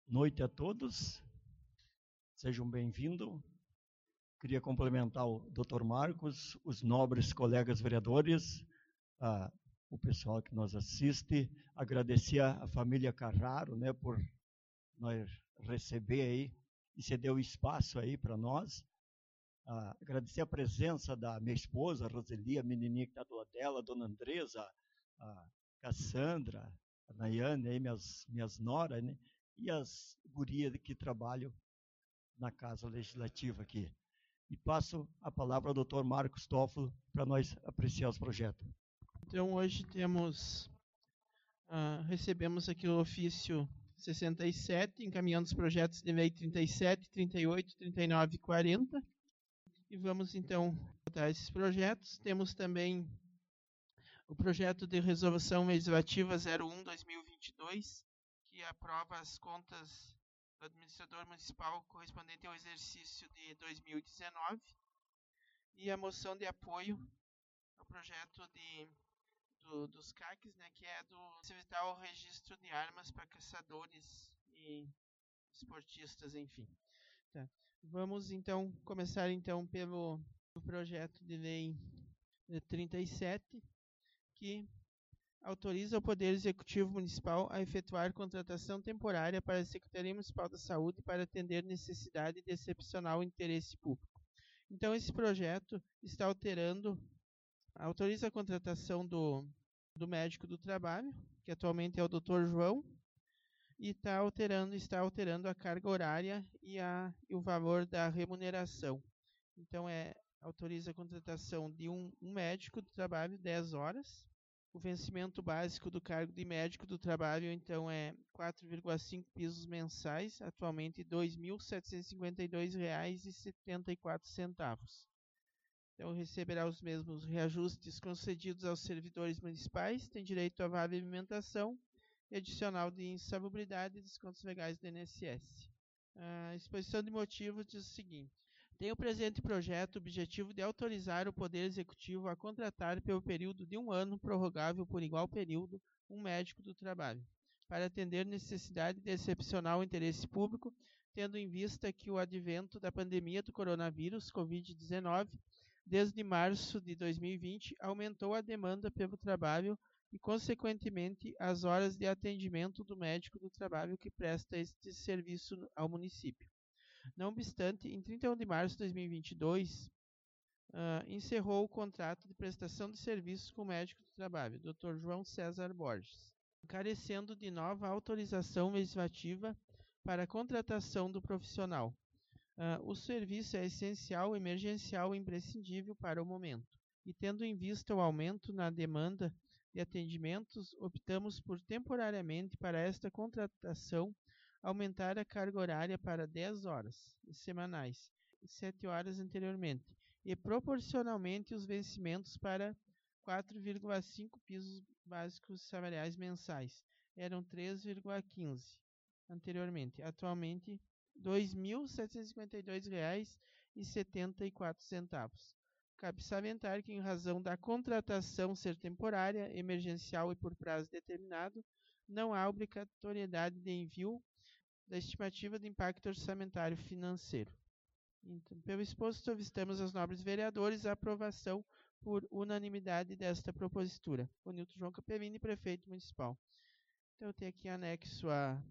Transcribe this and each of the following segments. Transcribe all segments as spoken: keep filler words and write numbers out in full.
noite a todos, sejam bem-vindos. Queria cumprimentar o doutor Marcos, os nobres colegas vereadores, ah, o pessoal que nos assiste, agradecer a família Carraro, né, por nós receber aí e ceder o espaço aí para nós. Ah, agradecer a presença da minha esposa, a Roseli, a menininha que está do lado dela, a dona Andresa, a Cassandra, a Nayane, aí, minhas, minhas noras, né, e as gurias que trabalham na Casa Legislativa aqui. E passo a palavra ao doutor Marcos Toffolo para nós apreciar os projetos. Então, hoje temos, uh, recebemos aqui o ofício sessenta e sete, encaminhando os projetos de lei trinta e sete, trinta e oito, trinta e nove e quarenta. E vamos, então, votar esses projetos. Temos também o projeto de resolução legislativa zero um barra dois mil e vinte e dois, que aprova as contas do administrador municipal correspondente ao exercício de dois mil e dezenove. E a moção de apoio ao projeto de Do, dos C A Cs, né, que é do facilitar o registro de armas para caçadores e esportistas, enfim. Tá. Vamos então começar então pelo projeto de lei trinta e sete, que autoriza o Poder Executivo Municipal a efetuar contratação temporária para a Secretaria Municipal da Saúde para atender necessidade de excepcional interesse público. Então, esse projeto está alterando, autoriza a contratação do, do médico do trabalho, que atualmente é o doutor João, e tá alterando, está alterando a carga horária e, a, e o valor da remuneração. Então, é, autoriza a contratação de um, um médico do trabalho, dez horas. O vencimento básico do cargo de médico do trabalho, então, é quatro vírgula cinco pisos mensais, atualmente dois mil setecentos e cinquenta e dois reais e setenta e quatro centavos. Então, receberá os mesmos reajustes concedidos aos servidores municipais, tem direito a vale alimentação e adicional de insalubridade e descontos legais do I N S S. A exposição de motivos diz o seguinte: tem o presente projeto o objetivo de autorizar o Poder Executivo a contratar pelo período de um ano, prorrogável por igual período, um médico do trabalho, para atender necessidade de excepcional interesse público, tendo em vista que o advento da pandemia do coronavírus, covid dezenove, desde março de dois mil e vinte, aumentou a demanda pelo trabalho e, consequentemente, as horas de atendimento do médico do trabalho que presta este serviço ao município. Não obstante, em trinta e um de março de dois mil e vinte e dois, uh, encerrou o contrato de prestação de serviços com o médico do trabalho, doutor João César Borges, carecendo de nova autorização legislativa para a contratação do profissional. Uh, o serviço é essencial, emergencial e imprescindível para o momento. E tendo em vista o aumento na demanda de atendimentos, optamos por temporariamente para esta contratação aumentar a carga horária para dez horas semanais, sete horas anteriormente, e proporcionalmente os vencimentos para quatro vírgula cinco pisos básicos salariais mensais. Eram três vírgula quinze anteriormente. Atualmente, dois mil setecentos e cinquenta e dois reais e setenta e quatro centavos. Cabe salientar que, em razão da contratação ser temporária, emergencial e por prazo determinado, não há obrigatoriedade de envio da estimativa de impacto orçamentário financeiro. Então, pelo exposto, solicitamos aos nobres vereadores a aprovação por unanimidade desta propositura. O Nilton João Capellini, prefeito municipal. Então, eu tenho aqui anexo a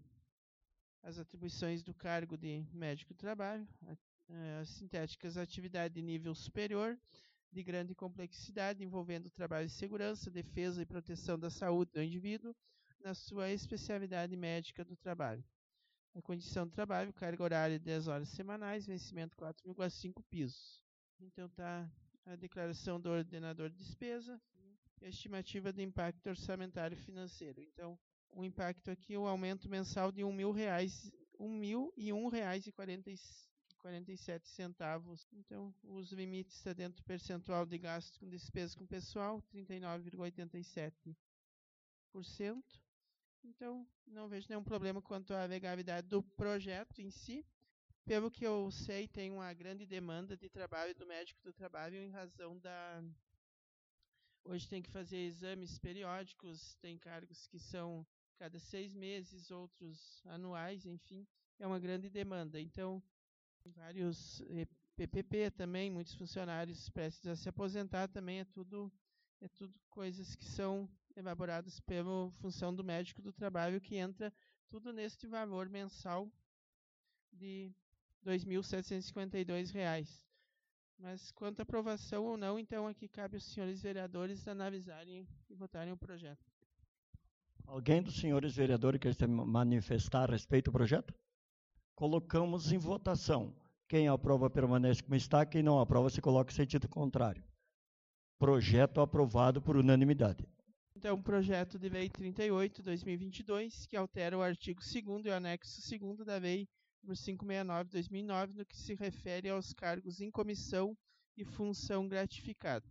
as atribuições do cargo de médico do trabalho, as sintéticas atividade de nível superior, de grande complexidade, envolvendo trabalho de segurança, defesa e proteção da saúde do indivíduo, na sua especialidade médica do trabalho. A condição de trabalho, carga horária de dez horas semanais, vencimento quatro vírgula cinco pisos. Então está a declaração do ordenador de despesa e a estimativa de impacto orçamentário financeiro. Então, o impacto aqui, o aumento mensal de um mil reais, um mil e um reais e quarenta e sete centavos. Então, os limites está dentro do percentual de gastos com despesas com pessoal, trinta e nove vírgula oitenta e sete por cento. Então, não vejo nenhum problema quanto à legalidade do projeto em si. Pelo que eu sei, tem uma grande demanda de trabalho do médico do trabalho em razão da... Hoje tem que fazer exames periódicos, tem cargos que são cada seis meses, outros anuais, enfim, é uma grande demanda. Então, vários eh, P P P também, muitos funcionários prestes a se aposentar também, é tudo, é tudo coisas que são elaboradas pela função do médico do trabalho, que entra tudo neste valor mensal de dois mil setecentos e cinquenta e dois reais. Mas quanto à aprovação ou não, então aqui cabe aos senhores vereadores analisarem e votarem o projeto. Alguém dos senhores vereadores quer se manifestar a respeito do projeto? Colocamos em votação. Quem aprova permanece como está, quem não aprova se coloca em sentido contrário. Projeto aprovado por unanimidade. Então, projeto de lei trinta e oito, dois mil e vinte e dois, que altera o artigo segundo e o anexo segundo da lei número quinhentos e sessenta e nove, dois mil e nove, no que se refere aos cargos em comissão e função gratificada.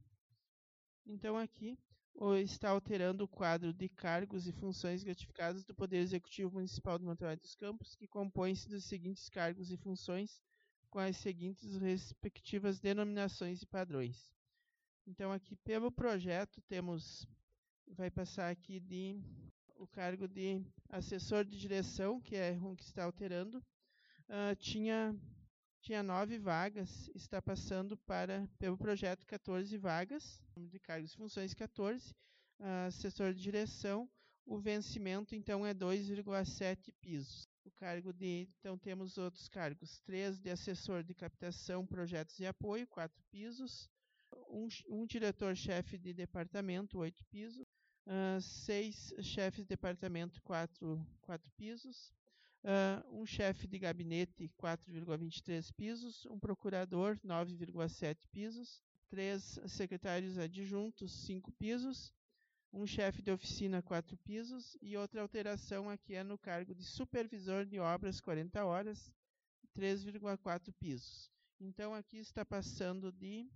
Então, aqui está alterando o quadro de cargos e funções gratificadas do Poder Executivo Municipal de Monte dos Campos, que compõe-se dos seguintes cargos e funções, com as seguintes respectivas denominações e padrões. Então, aqui pelo projeto, temos, vai passar aqui de, o cargo de assessor de direção, que é um que está alterando, uh, tinha, tinha nove vagas, está passando para, pelo projeto, quatorze vagas, número de cargos e funções quatorze, uh, assessor de direção, o vencimento, então, é dois vírgula sete pisos. O cargo de, então temos outros cargos, três de assessor de captação, projetos e apoio, quatro pisos, um, um diretor-chefe de departamento, oito pisos, uh, seis chefes de departamento, quatro, quatro pisos, uh, um chefe de gabinete, quatro vírgula vinte e três pisos, um procurador, nove vírgula sete pisos, três secretários adjuntos, cinco pisos, um chefe de oficina, quatro pisos, e outra alteração aqui é no cargo de supervisor de obras, quarenta horas, três vírgula quatro pisos. Então, aqui está passando de,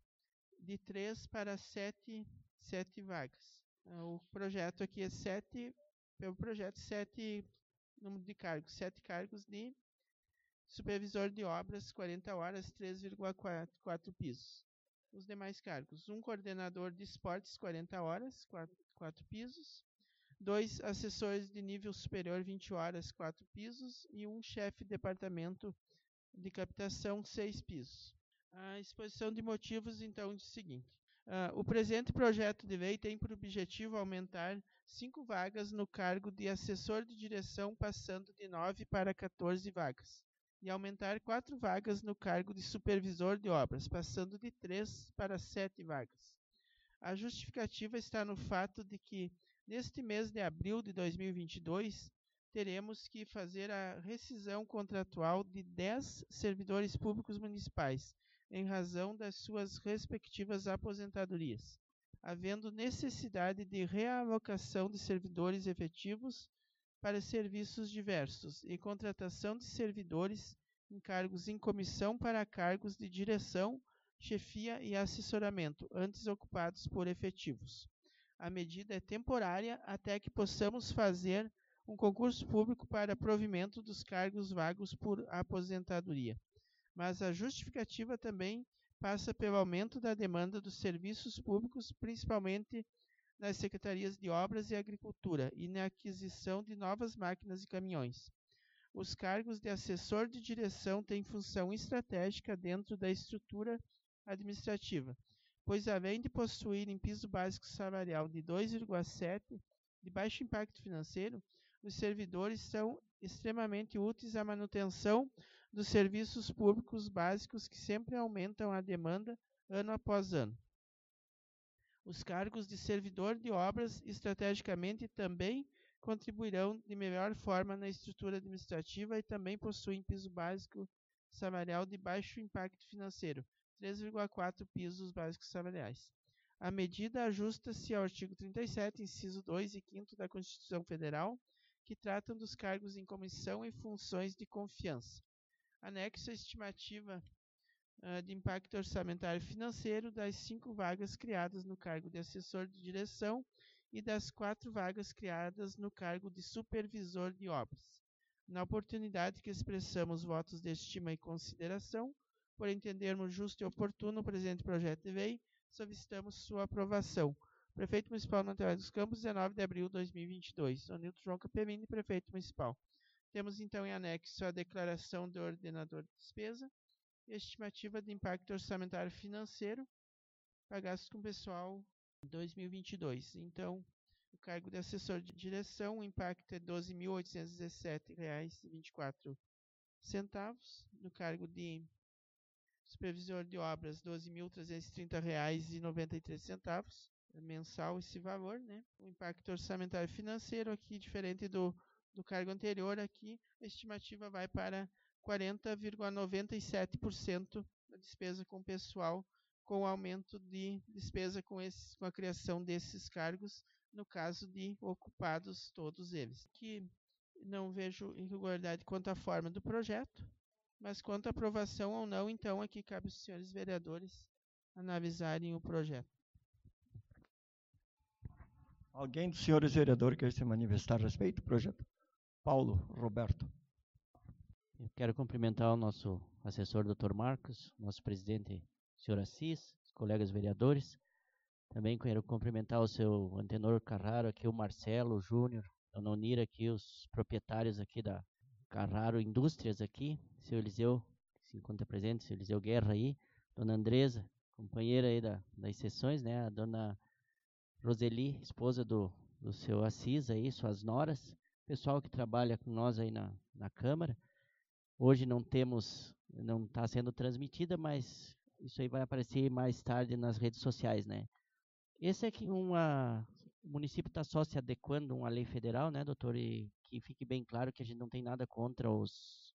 de três para sete, sete vagas. O projeto aqui é sete, pelo projeto, sete número de cargos, sete cargos de supervisor de obras, quarenta horas, três vírgula quatro pisos. Os demais cargos, um coordenador de esportes, quarenta horas, quatro pisos, dois assessores de nível superior, vinte horas, quatro pisos, e um chefe de departamento de captação, seis pisos. A exposição de motivos, então, diz o seguinte. Uh, o presente projeto de lei tem por objetivo aumentar cinco vagas no cargo de assessor de direção, passando de nove para quatorze vagas. E aumentar quatro vagas no cargo de supervisor de obras, passando de três para sete vagas. A justificativa está no fato de que, neste mês de abril de dois mil e vinte e dois, teremos que fazer a rescisão contratual de dez servidores públicos municipais, em razão das suas respectivas aposentadorias, havendo necessidade de realocação de servidores efetivos para serviços diversos e contratação de servidores em cargos em comissão para cargos de direção, chefia e assessoramento, antes ocupados por efetivos. A medida é temporária até que possamos fazer um concurso público para provimento dos cargos vagos por aposentadoria. Mas a justificativa também passa pelo aumento da demanda dos serviços públicos, principalmente nas secretarias de Obras e Agricultura, e na aquisição de novas máquinas e caminhões. Os cargos de assessor de direção têm função estratégica dentro da estrutura administrativa, pois além de possuírem piso básico salarial de dois vírgula sete, de baixo impacto financeiro, os servidores são extremamente úteis à manutenção dos serviços públicos básicos que sempre aumentam a demanda ano após ano. Os cargos de servidor de obras estrategicamente também contribuirão de melhor forma na estrutura administrativa e também possuem piso básico salarial de baixo impacto financeiro, três vírgula quatro pisos básicos salariais. A medida ajusta-se ao artigo trinta e sete, inciso dois e quinto da Constituição Federal, que tratam dos cargos em comissão e funções de confiança. Anexo a estimativa uh, de impacto orçamentário financeiro das cinco vagas criadas no cargo de assessor de direção e das quatro vagas criadas no cargo de supervisor de obras. Na oportunidade que expressamos votos de estima e consideração, por entendermos justo e oportuno o presente projeto de lei, solicitamos sua aprovação. Prefeito Municipal de Niterói dos Campos, dezenove de abril de dois mil e vinte e dois. Onilton João Capemini, Prefeito Municipal. Temos então em anexo a declaração do ordenador de despesa e a estimativa de impacto orçamentário financeiro para gastos com pessoal em dois mil e vinte e dois. Então, o cargo de assessor de direção, o impacto é doze mil oitocentos e dezessete reais e vinte e quatro centavos. No cargo de supervisor de obras, doze mil trezentos e trinta reais e noventa e três centavos. É mensal esse valor, né? O impacto orçamentário financeiro aqui, diferente do, do cargo anterior, aqui a estimativa vai para quarenta vírgula noventa e sete por cento da despesa com pessoal, com o aumento de despesa com, esses, com a criação desses cargos, no caso de ocupados todos eles. Aqui não vejo irregularidade quanto à forma do projeto, mas quanto à aprovação ou não, então aqui cabe aos senhores vereadores analisarem o projeto. Alguém dos senhores vereadores quer se manifestar a respeito do projeto? Paulo Roberto. Eu quero cumprimentar o nosso assessor, doutor Marcos, nosso presidente, senhor Assis, os colegas vereadores. Também quero cumprimentar o seu antenor Carraro, aqui o Marcelo, o Júnior, a Dona Onira, aqui os proprietários aqui da Carraro Indústrias aqui, seu Eliseu, que se encontra presente, seu Eliseu Guerra aí, Dona Andresa, companheira aí da, das sessões, né, a Dona Roseli, esposa do, do seu Assis aí, suas noras, pessoal que trabalha com nós aí na, na Câmara. Hoje não temos, não está sendo transmitida, mas isso aí vai aparecer mais tarde nas redes sociais, né. Esse é que uma, o município está só se adequando a uma lei federal, né, doutor, e que fique bem claro que a gente não tem nada contra os,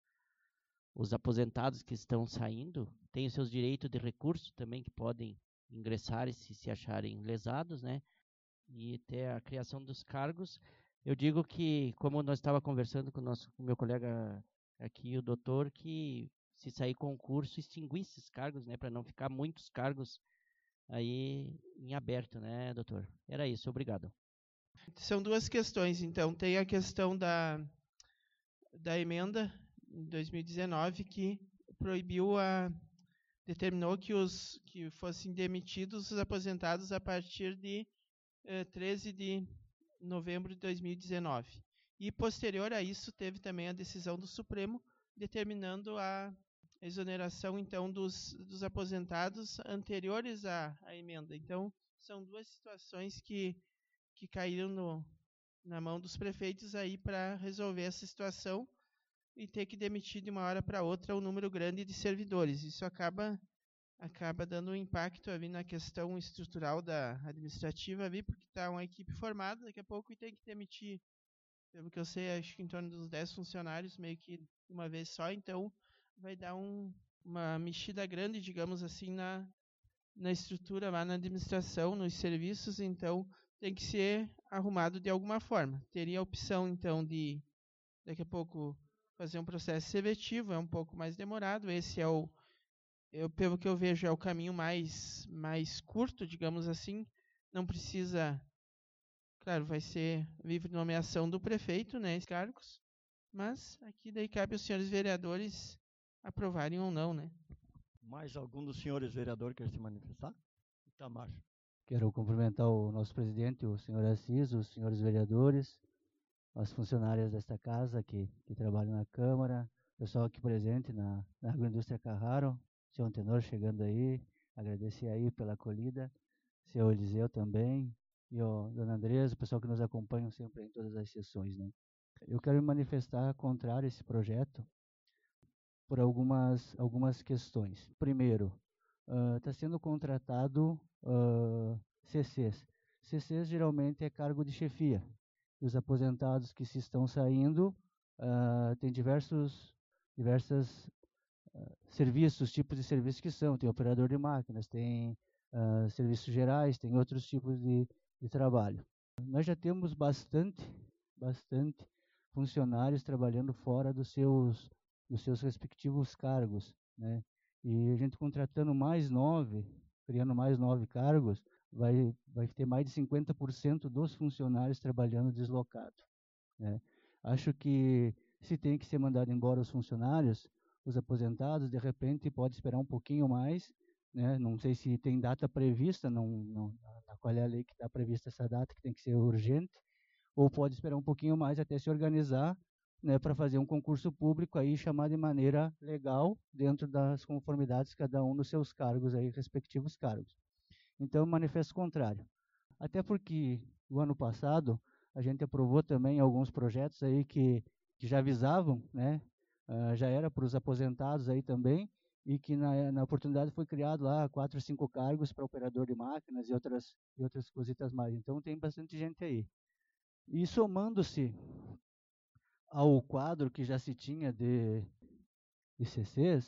os aposentados que estão saindo, tem os seus direitos de recurso também que podem ingressar e se, se acharem lesados, né, e ter a criação dos cargos. Eu digo que, como nós estava conversando com o nosso, com o meu colega aqui, o doutor, que se sair concurso, extinguir esses cargos, né, para não ficar muitos cargos aí em aberto, né, doutor? Era isso, obrigado. São duas questões, então. Tem a questão da, da emenda em dois mil e dezenove, que proibiu a... determinou que, os, que fossem demitidos os aposentados a partir de eh, treze de novembro de dois mil e dezenove. E, posterior a isso, teve também a decisão do Supremo, determinando a exoneração, então, dos, dos aposentados anteriores à, à emenda. Então, são duas situações que, que caíram no, na mão dos prefeitos aí para resolver essa situação e ter que demitir de uma hora para outra um número grande de servidores. Isso acaba, acaba dando um impacto ali na questão estrutural da administrativa ali, porque está uma equipe formada daqui a pouco e tem que demitir, pelo que eu sei, acho que em torno dos dez funcionários, meio que de uma vez só, então vai dar um, uma mexida grande, digamos assim, na, na estrutura lá na administração, nos serviços, então tem que ser arrumado de alguma forma. Teria a opção, então, de daqui a pouco fazer um processo seletivo, é um pouco mais demorado, esse é o, eu, pelo que eu vejo, é o caminho mais, mais curto, digamos assim, não precisa, claro, vai ser livre nomeação do prefeito, né, esses cargos, mas aqui daí cabe aos senhores vereadores aprovarem ou não, né. Mais algum dos senhores vereadores quer se manifestar? Itamar. Quero cumprimentar o nosso presidente, o senhor Assis, os senhores vereadores, as funcionárias desta casa que, que trabalham na Câmara, o pessoal aqui presente na, na Agroindústria Carraro, seu Antenor chegando aí, agradecer aí pela acolhida, seu Eliseu também, e a dona Andresa, o pessoal que nos acompanha sempre em todas as sessões, né. Eu quero me manifestar contrário a esse projeto por algumas, algumas questões. Primeiro, está uh, sendo contratado uh, C Cs. C Cs geralmente é cargo de chefia. E os aposentados que se estão saindo uh, têm diversos diversas, uh, serviços, tipos de serviços que são. Tem operador de máquinas, tem uh, serviços gerais, tem outros tipos de, de trabalho. Nós já temos bastante, bastante funcionários trabalhando fora dos seus, dos seus respectivos cargos, né? E a gente contratando mais nove, criando mais nove cargos, vai, vai ter mais de cinquenta por cento dos funcionários trabalhando deslocado, né? Acho que se tem que ser mandado embora os funcionários, os aposentados, de repente pode esperar um pouquinho mais, né? Não sei se tem data prevista não, não, tá? Qual é a lei que está prevista essa data, que tem que ser urgente, ou pode esperar um pouquinho mais até se organizar, né, para fazer um concurso público aí, chamar de maneira legal, dentro das conformidades, cada um dos seus cargos aí, respectivos cargos. Então, manifesto contrário. Até porque, o ano passado, a gente aprovou também alguns projetos aí que, que já visavam, né, uh, já era para os aposentados aí também, e que na, na oportunidade foi criado lá quatro, cinco cargos para operador de máquinas e outras, e outras cositas mais. Então, tem bastante gente aí. E somando-se ao quadro que já se tinha de, de C Cs,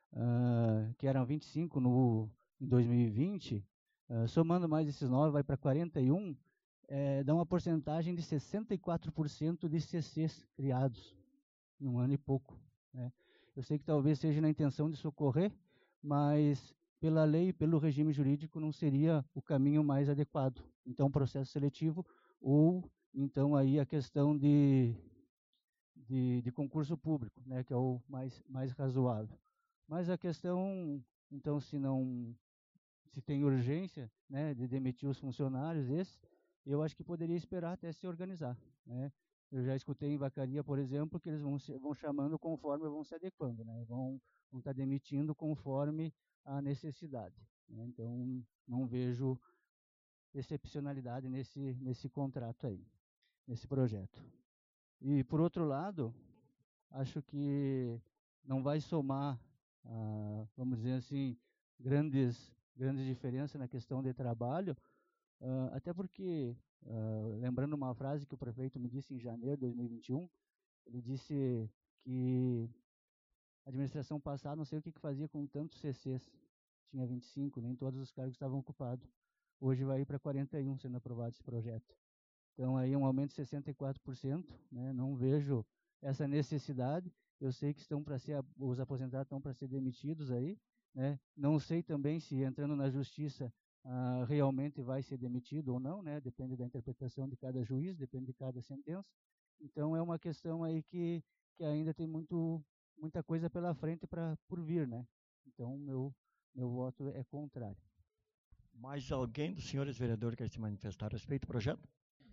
uh, que eram vinte e cinco no, em dois mil e vinte, uh, somando mais esses nove, vai para quarenta e um, é, dá uma porcentagem de sessenta e quatro por cento de C Cs criados em um ano e pouco, né? Eu sei que talvez seja na intenção de socorrer, mas pela lei e pelo regime jurídico não seria o caminho mais adequado. Então, processo seletivo ou então aí a questão de De, de concurso público, né, que é o mais, mais razoável. Mas a questão, então, se não se tem urgência, né, de demitir os funcionários, esse, eu acho que poderia esperar até se organizar, né. Eu já escutei em Vacaria, por exemplo, que eles vão, se, vão chamando conforme vão se adequando, né, vão vão estar demitindo conforme a necessidade, né. Então, não vejo excepcionalidade nesse, nesse contrato aí, nesse projeto. E, por outro lado, acho que não vai somar, ah, vamos dizer assim, grandes, grandes diferenças na questão de trabalho, ah, até porque, ah, lembrando uma frase que o prefeito me disse em janeiro de dois mil e vinte e um, ele disse que a administração passada, não sei o que, que fazia com tantos C Cs, tinha vinte e cinco, nem todos os cargos estavam ocupados. Hoje vai ir para quarenta e um sendo aprovado esse projeto. Então, aí um aumento de sessenta e quatro por cento, né? Não vejo essa necessidade. Eu sei que estão para ser, os aposentados estão para ser demitidos aí, né? Não sei também se entrando na justiça ah, realmente vai ser demitido ou não, né? Depende da interpretação de cada juiz, depende de cada sentença. Então, é uma questão aí que, que ainda tem muito, muita coisa pela frente para por vir, né? Então, meu, meu voto é contrário. Mais alguém dos senhores vereadores quer se manifestar a respeito do projeto?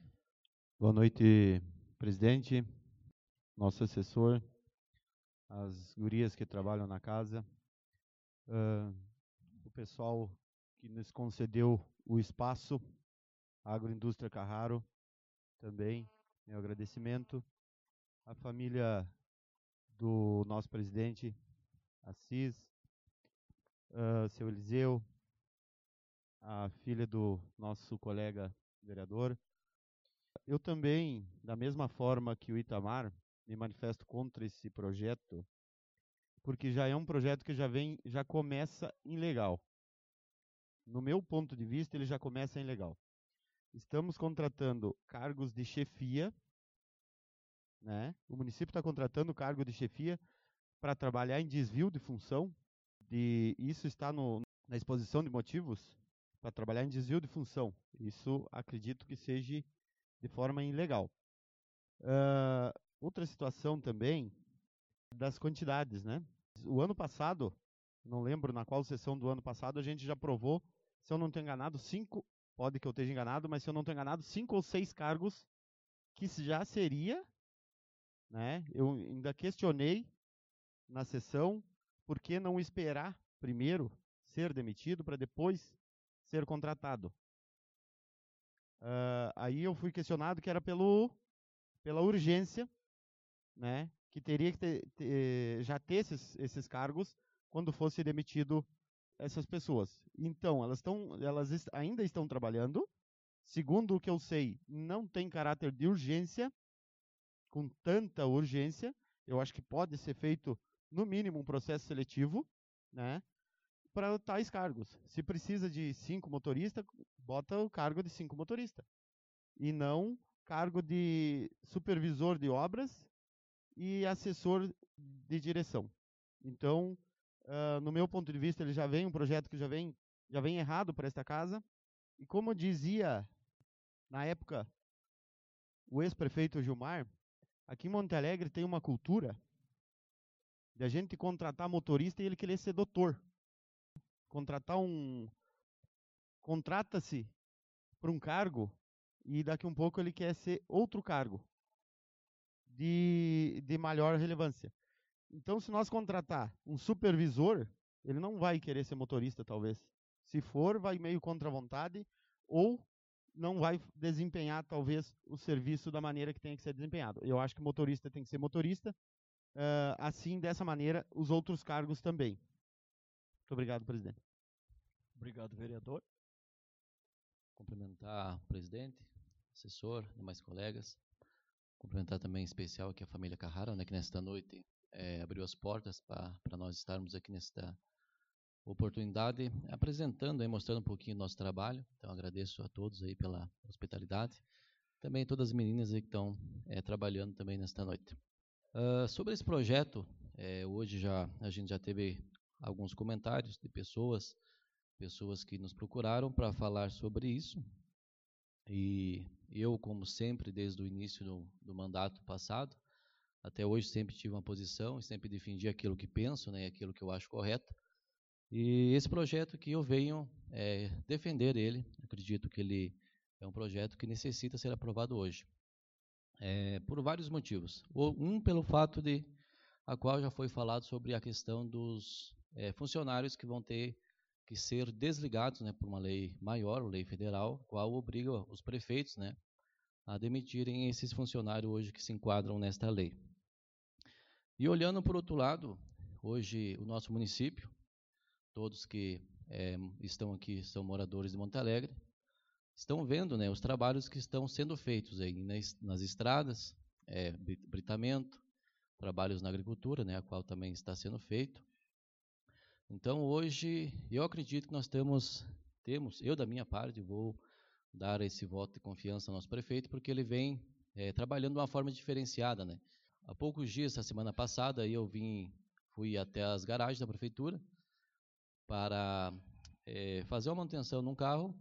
Boa noite, presidente, nosso assessor, as gurias que trabalham na casa, uh, o pessoal que nos concedeu o espaço, a Agroindústria Carraro, também, meu agradecimento, a família do nosso presidente, Assis, uh, seu Eliseu, a filha do nosso colega vereador. Eu também, da mesma forma que o Itamar, me manifesto contra esse projeto, porque já é um projeto que já vem, já começa ilegal. No meu ponto de vista, ele já começa ilegal. Estamos contratando cargos de chefia, né? O município está contratando cargo de chefia para trabalhar em desvio de função. De, isso está no, na exposição de motivos, para trabalhar em desvio de função. Isso acredito que seja de forma ilegal. Uh, outra situação também das quantidades, né? O ano passado, não lembro na qual sessão do ano passado, a gente já aprovou, se eu não estou enganado, cinco, pode que eu esteja enganado, mas se eu não estou enganado, cinco ou seis cargos que já seria, né? Eu ainda questionei na sessão por que não esperar primeiro ser demitido para depois ser contratado. Uh, aí eu fui questionado que era pelo, pela urgência, né? Que teria que ter, ter, já ter esses, esses cargos quando fosse demitido essas pessoas. Então, elas, tão, elas est ainda estão trabalhando. Segundo o que eu sei, não tem caráter de urgência, com tanta urgência. Eu acho que pode ser feito, no mínimo, um processo seletivo, né, para tais cargos. Se precisa de cinco motoristas, bota o cargo de cinco motoristas. E não cargo de supervisor de obras e assessor de direção. Então, uh, no meu ponto de vista, ele já vem um projeto que já vem, já vem errado para esta casa. E como dizia, na época, o ex-prefeito Gilmar, aqui em Monte Alegre tem uma cultura de a gente contratar motorista e ele querer ser doutor. Contratar um... Contrata-se para um cargo e daqui um pouco ele quer ser outro cargo de, de maior relevância. Então, se nós contratar um supervisor, ele não vai querer ser motorista, talvez. Se for, vai meio contra a vontade, ou não vai desempenhar, talvez, o serviço da maneira que tem que ser desempenhado. Eu acho que motorista tem que ser motorista, uh, assim, dessa maneira, os outros cargos também. Muito obrigado, presidente. Obrigado, vereador. Cumprimentar o presidente, assessor, demais colegas. Cumprimentar também em especial aqui a família Carrara, né, que nesta noite é, abriu as portas para nós estarmos aqui nesta oportunidade, apresentando e mostrando um pouquinho do nosso trabalho. Então, agradeço a todos aí pela hospitalidade. Também todas as meninas aí que estão é, trabalhando também nesta noite. Uh, sobre esse projeto, é, hoje já a gente já teve alguns comentários de pessoas, pessoas que nos procuraram para falar sobre isso. E eu, como sempre, desde o início do, do mandato passado, até hoje sempre tive uma posição e sempre defendi aquilo que penso, né, aquilo que eu acho correto. E esse projeto que eu venho é, defender ele, acredito que ele é um projeto que necessita ser aprovado hoje, é, por vários motivos. Um, pelo fato de, a qual já foi falado sobre a questão dos é, funcionários que vão ter que ser desligados, né, por uma lei maior, lei federal, qual obriga os prefeitos, né, a demitirem esses funcionários hoje que se enquadram nesta lei. E olhando por outro lado, hoje o nosso município, todos que é, estão aqui são moradores de Monte Alegre, estão vendo, né, os trabalhos que estão sendo feitos aí nas, nas estradas, é, britamento, trabalhos na agricultura, né, a qual também está sendo feito. Então, hoje, eu acredito que nós temos, temos, eu da minha parte, vou dar esse voto de confiança ao nosso prefeito, porque ele vem é, trabalhando de uma forma diferenciada, né? Há poucos dias, essa semana passada, eu vim, fui até as garagens da prefeitura para é, fazer uma manutenção num carro,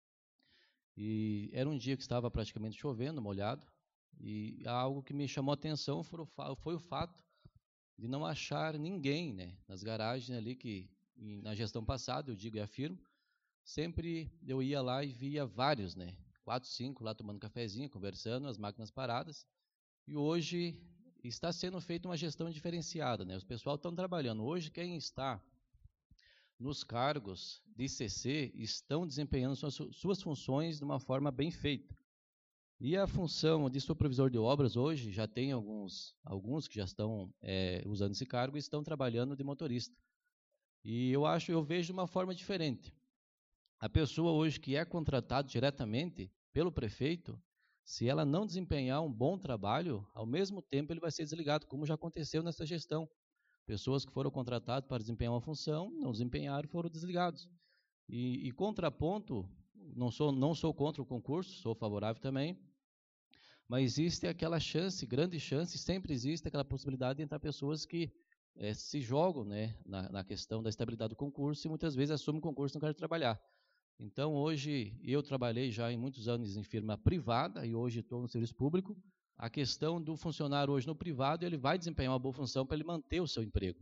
e era um dia que estava praticamente chovendo, molhado, e algo que me chamou a atenção foi o, foi o fato de não achar ninguém, né, nas garagens ali que, na gestão passada, eu digo e afirmo, sempre eu ia lá e via vários, né, quatro, cinco lá tomando cafezinho, conversando, as máquinas paradas, e hoje está sendo feita uma gestão diferenciada, né, os pessoal estão trabalhando. Hoje quem está nos cargos de C C estão desempenhando suas, suas funções de uma forma bem feita. E a função de supervisor de obras hoje, já tem alguns, alguns que já estão é, usando esse cargo e estão trabalhando de motorista. E eu acho, eu vejo de uma forma diferente. A pessoa hoje que é contratada diretamente pelo prefeito, se ela não desempenhar um bom trabalho, ao mesmo tempo ele vai ser desligado, como já aconteceu nessa gestão. Pessoas que foram contratadas para desempenhar uma função, não desempenharam e foram desligados. E, e contraponto, não sou, não sou contra o concurso, sou favorável também, mas existe aquela chance, grande chance, sempre existe aquela possibilidade de entrar pessoas que é, se jogam, né, na, na questão da estabilidade do concurso e muitas vezes assumem o concurso e não querem trabalhar. Então, hoje, eu trabalhei já em muitos anos em firma privada e hoje estou no serviço público. A questão do funcionário hoje no privado, ele vai desempenhar uma boa função para ele manter o seu emprego.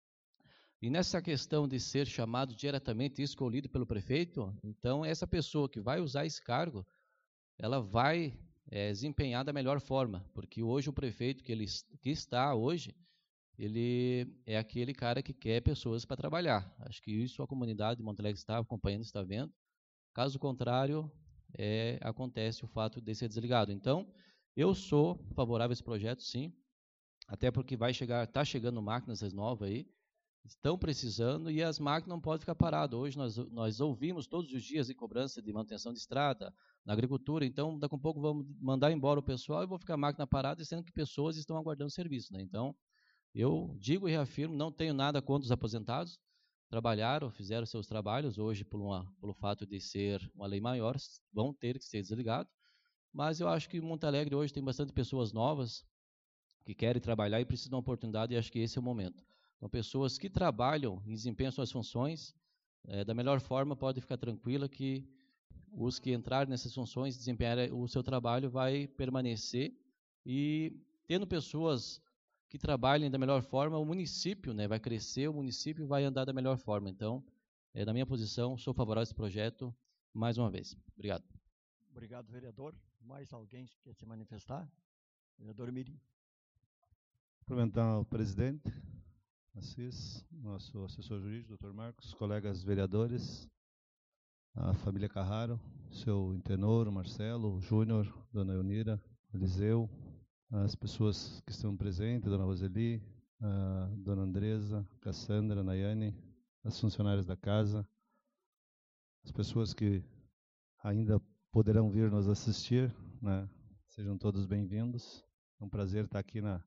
E nessa questão de ser chamado diretamente e escolhido pelo prefeito, então essa pessoa que vai usar esse cargo, ela vai é, desempenhar da melhor forma, porque hoje o prefeito que, ele, que está hoje, ele é aquele cara que quer pessoas para trabalhar. Acho que isso a comunidade de Monte Alegre está acompanhando, está vendo. Caso contrário, é, acontece o fato de ser desligado. Então, eu sou favorável a esse projeto, sim, até porque vai chegar, está chegando máquinas novas aí, estão precisando e as máquinas não podem ficar paradas. Hoje nós, nós ouvimos todos os dias de cobrança de manutenção de estrada, na agricultura, então daqui a pouco vamos mandar embora o pessoal e vou ficar a máquina parada, sendo que pessoas estão aguardando serviço, né? Então, eu digo e reafirmo, não tenho nada contra os aposentados, trabalharam, fizeram seus trabalhos, hoje por uma, pelo fato de ser uma lei maior, vão ter que ser desligados, mas eu acho que Monte Alegre hoje tem bastante pessoas novas que querem trabalhar e precisam de uma oportunidade, e acho que esse é o momento. Então, pessoas que trabalham e desempenham suas funções, é, da melhor forma, pode ficar tranquila que os que entrarem nessas funções, desempenharem o seu trabalho, vai permanecer, e tendo pessoas que trabalhem da melhor forma, o município, né, vai crescer, o município vai andar da melhor forma. Então, é, na minha posição, sou favorável a esse projeto, mais uma vez. Obrigado. Obrigado, vereador. Mais alguém quer se manifestar? Vereador Mirim. Cumprimentar o presidente, Assis, nosso assessor jurídico, doutor Marcos, colegas vereadores, a família Carraro, seu Intenor, Marcelo, Júnior, dona Eunira, Eliseu, as pessoas que estão presentes, dona Roseli, a dona Andresa, Cassandra, Nayane, as funcionárias da casa, as pessoas que ainda poderão vir nos assistir, né? Sejam todos bem-vindos. É um prazer estar aqui na,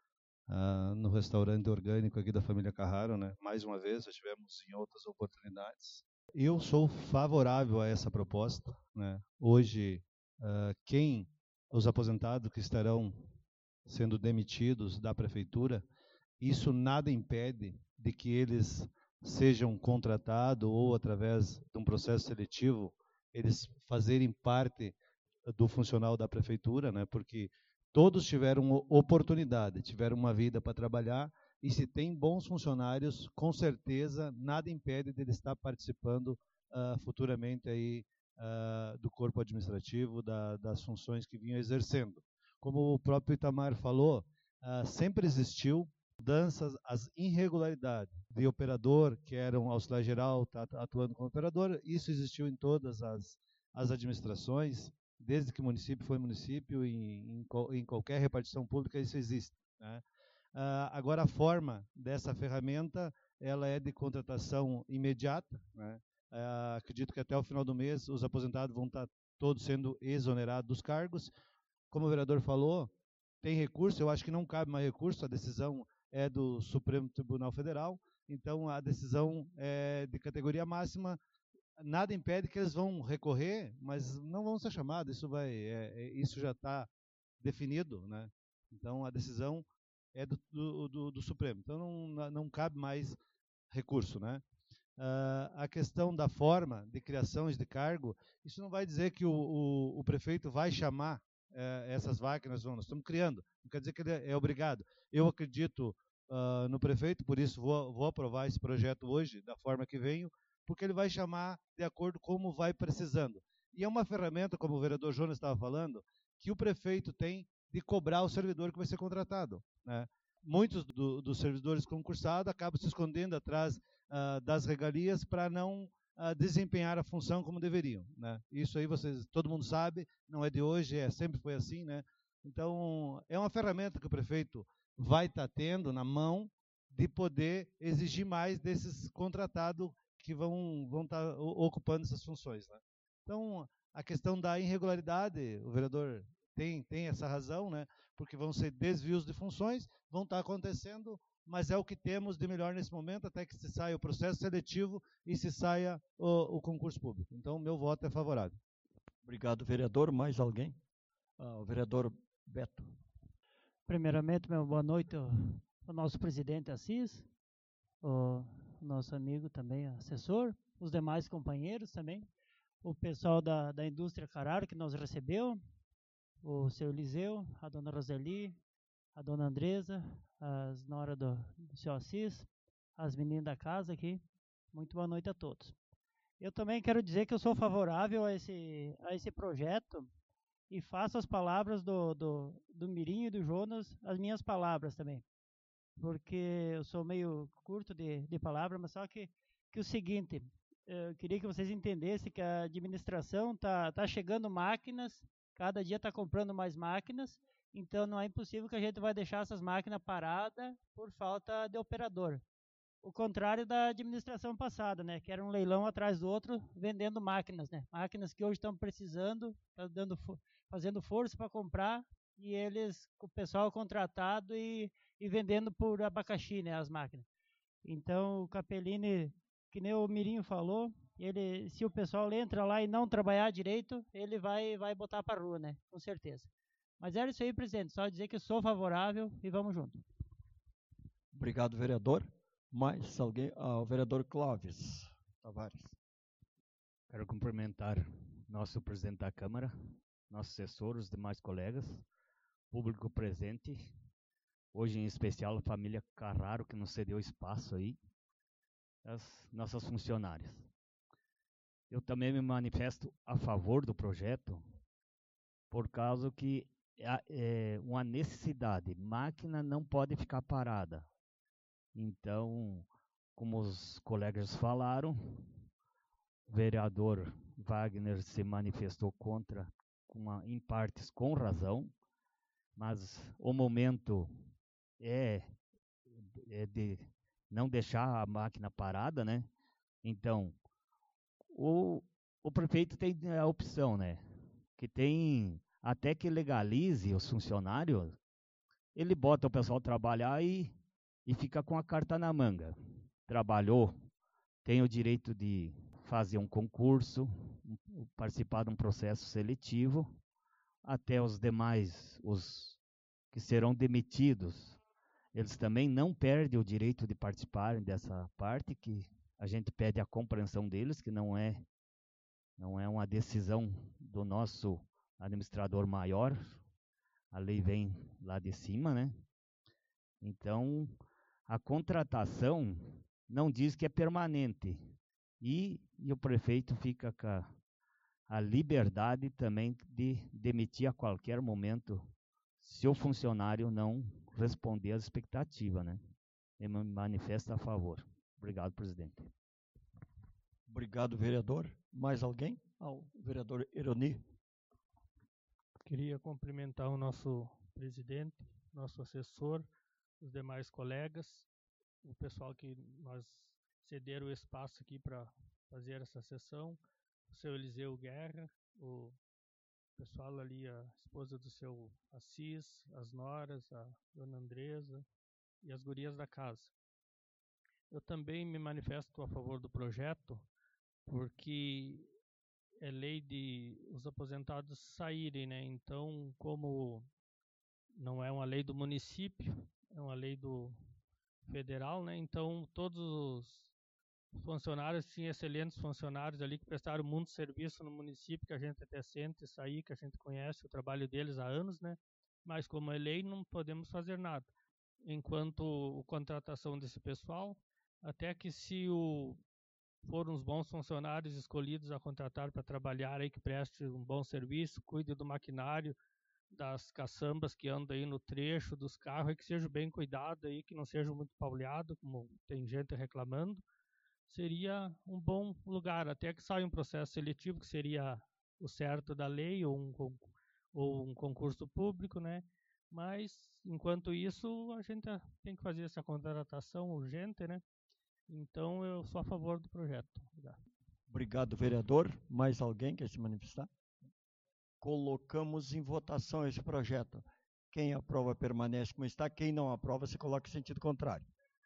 uh, no restaurante orgânico aqui da família Carraro, né? Mais uma vez, já tivemos em outras oportunidades. Eu sou favorável a essa proposta, né? Hoje, uh, quem, os aposentados que estarão sendo demitidos da prefeitura, isso nada impede de que eles sejam contratados ou através de um processo seletivo, eles fazerem parte do funcional da prefeitura, né? Porque todos tiveram oportunidade, tiveram uma vida para trabalhar, e se tem bons funcionários, com certeza nada impede de ele estar participando uh, futuramente aí, uh, do corpo administrativo, da, das funções que vinham exercendo. Como o próprio Itamar falou, uh, sempre existiu mudanças, as irregularidades de operador, que era um auxiliar geral, tá atuando como operador, isso existiu em todas as, as administrações, desde que o município foi município, em, em, em qualquer repartição pública isso existe, né? Uh, agora a forma dessa ferramenta, ela é de contratação imediata, né? Uh, acredito que até o final do mês os aposentados vão estar todos sendo exonerados dos cargos. Como o vereador falou, tem recurso, eu acho que não cabe mais recurso, a decisão é do Supremo Tribunal Federal, então a decisão é de categoria máxima, nada impede que eles vão recorrer, mas não vão ser chamados, isso, vai, é, é, isso já está definido, né? Então a decisão é do, do, do, do Supremo, então não, não cabe mais recurso, né? Uh, a questão da forma de criações de cargo, isso não vai dizer que o, o, o prefeito vai chamar uh, essas máquinas, nós estamos criando, não quer dizer que ele é obrigado. Eu acredito uh, no prefeito, por isso vou, vou aprovar esse projeto hoje, da forma que venho, porque ele vai chamar de acordo com como vai precisando. E é uma ferramenta, como o vereador Jonas estava falando, que o prefeito tem de cobrar o servidor que vai ser contratado, né? Muitos do, dos servidores concursados acabam se escondendo atrás uh, das regalias para não uh, desempenhar a função como deveriam, né? Isso aí vocês, todo mundo sabe, não é de hoje, é, sempre foi assim, né? Então, é uma ferramenta que o prefeito vai estar tá tendo na mão de poder exigir mais desses contratados que vão vão estar tá ocupando essas funções, né? Então, a questão da irregularidade, o vereador tem, tem essa razão, né? Porque vão ser desvios de funções, vão estar acontecendo, mas é o que temos de melhor nesse momento, até que se saia o processo seletivo e se saia o, o concurso público. Então, meu voto é favorável. Obrigado, vereador. Mais alguém? Ah, o vereador Beto. Primeiramente, meu boa noite ao, ao nosso presidente Assis, o nosso amigo também, assessor, os demais companheiros também, o pessoal da, da indústria Carraro que nos recebeu, o seu Eliseu, a dona Roseli, a dona Andresa, as noras do, do seu Assis, as meninas da casa aqui. Muito boa noite a todos. Eu também quero dizer que eu sou favorável a esse, a esse projeto e faço as palavras do, do, do Mirim e do Jonas, as minhas palavras também. Porque eu sou meio curto de, de palavra, mas só que, que o seguinte, eu queria que vocês entendessem que a administração está tá chegando máquinas, cada dia está comprando mais máquinas, então não é impossível que a gente vai deixar essas máquinas paradas por falta de operador. O contrário da administração passada, né, que era um leilão atrás do outro, vendendo máquinas, né, máquinas que hoje estão precisando, tá dando, fazendo força para comprar, e eles, o pessoal contratado e, e vendendo por abacaxi, né, as máquinas. Então o Capellini, que nem o Mirinho falou, ele, se o pessoal entra lá e não trabalhar direito, ele vai, vai botar para a rua, né? Com certeza. Mas era isso aí, presidente. Só dizer que eu sou favorável e vamos junto. Obrigado, vereador. Mais alguém? Ah, o vereador Clóvis Tavares. Quero cumprimentar nosso presidente da Câmara, nosso assessor, os demais colegas, público presente, hoje em especial a família Carraro, que nos cedeu espaço aí, as nossas funcionárias. Eu também me manifesto a favor do projeto, por causa que é uma necessidade. Máquina não pode ficar parada. Então, como os colegas falaram, o vereador Wagner se manifestou contra, uma, em partes com razão, mas o momento é, é de não deixar a máquina parada, né? Então, o, o prefeito tem a opção, né? Que tem, até que legalize os funcionários, ele bota o pessoal trabalhar e, e fica com a carta na manga. Trabalhou, tem o direito de fazer um concurso, participar de um processo seletivo, até os demais, os que serão demitidos, eles também não perdem o direito de participarem dessa parte, que a gente pede a compreensão deles, que não é, não é uma decisão do nosso administrador maior, a lei vem lá de cima, né? Então, a contratação não diz que é permanente, e, e o prefeito fica com a, a liberdade também de demitir a qualquer momento, se o funcionário não responder às expectativas, né? Ele manifesta a favor. Obrigado, presidente. Obrigado, vereador. Mais alguém? Ah, o vereador Eroni. Queria cumprimentar o nosso presidente, nosso assessor, os demais colegas, o pessoal que nós cederam o espaço aqui para fazer essa sessão, o seu Eliseu Guerra, o pessoal ali, a esposa do seu Assis, as noras, a dona Andresa e as gurias da casa. Eu também me manifesto a favor do projeto, porque é lei de os aposentados saírem, né? Então, como não é uma lei do município, é uma lei do federal, né? Então, todos os funcionários, sim, excelentes funcionários ali que prestaram muito serviço no município, que a gente até sente sair, que a gente conhece o trabalho deles há anos, né? Mas como é lei, não podemos fazer nada. Enquanto a contratação desse pessoal, até que se o, foram os bons funcionários escolhidos a contratar para trabalhar aí, que preste um bom serviço, cuide do maquinário, das caçambas que andam aí no trecho dos carros, e que seja bem cuidado aí, que não seja muito pauleado, como tem gente reclamando, seria um bom lugar, até que saia um processo seletivo, que seria o certo da lei, ou um, ou um concurso público, né? Mas, enquanto isso, a gente tem que fazer essa contratação urgente, né? Então, eu sou a favor do projeto. Obrigado. Obrigado, vereador. Mais alguém quer se manifestar? Colocamos em votação esse projeto. Quem aprova permanece como está, quem não aprova se coloca em sentido contrário.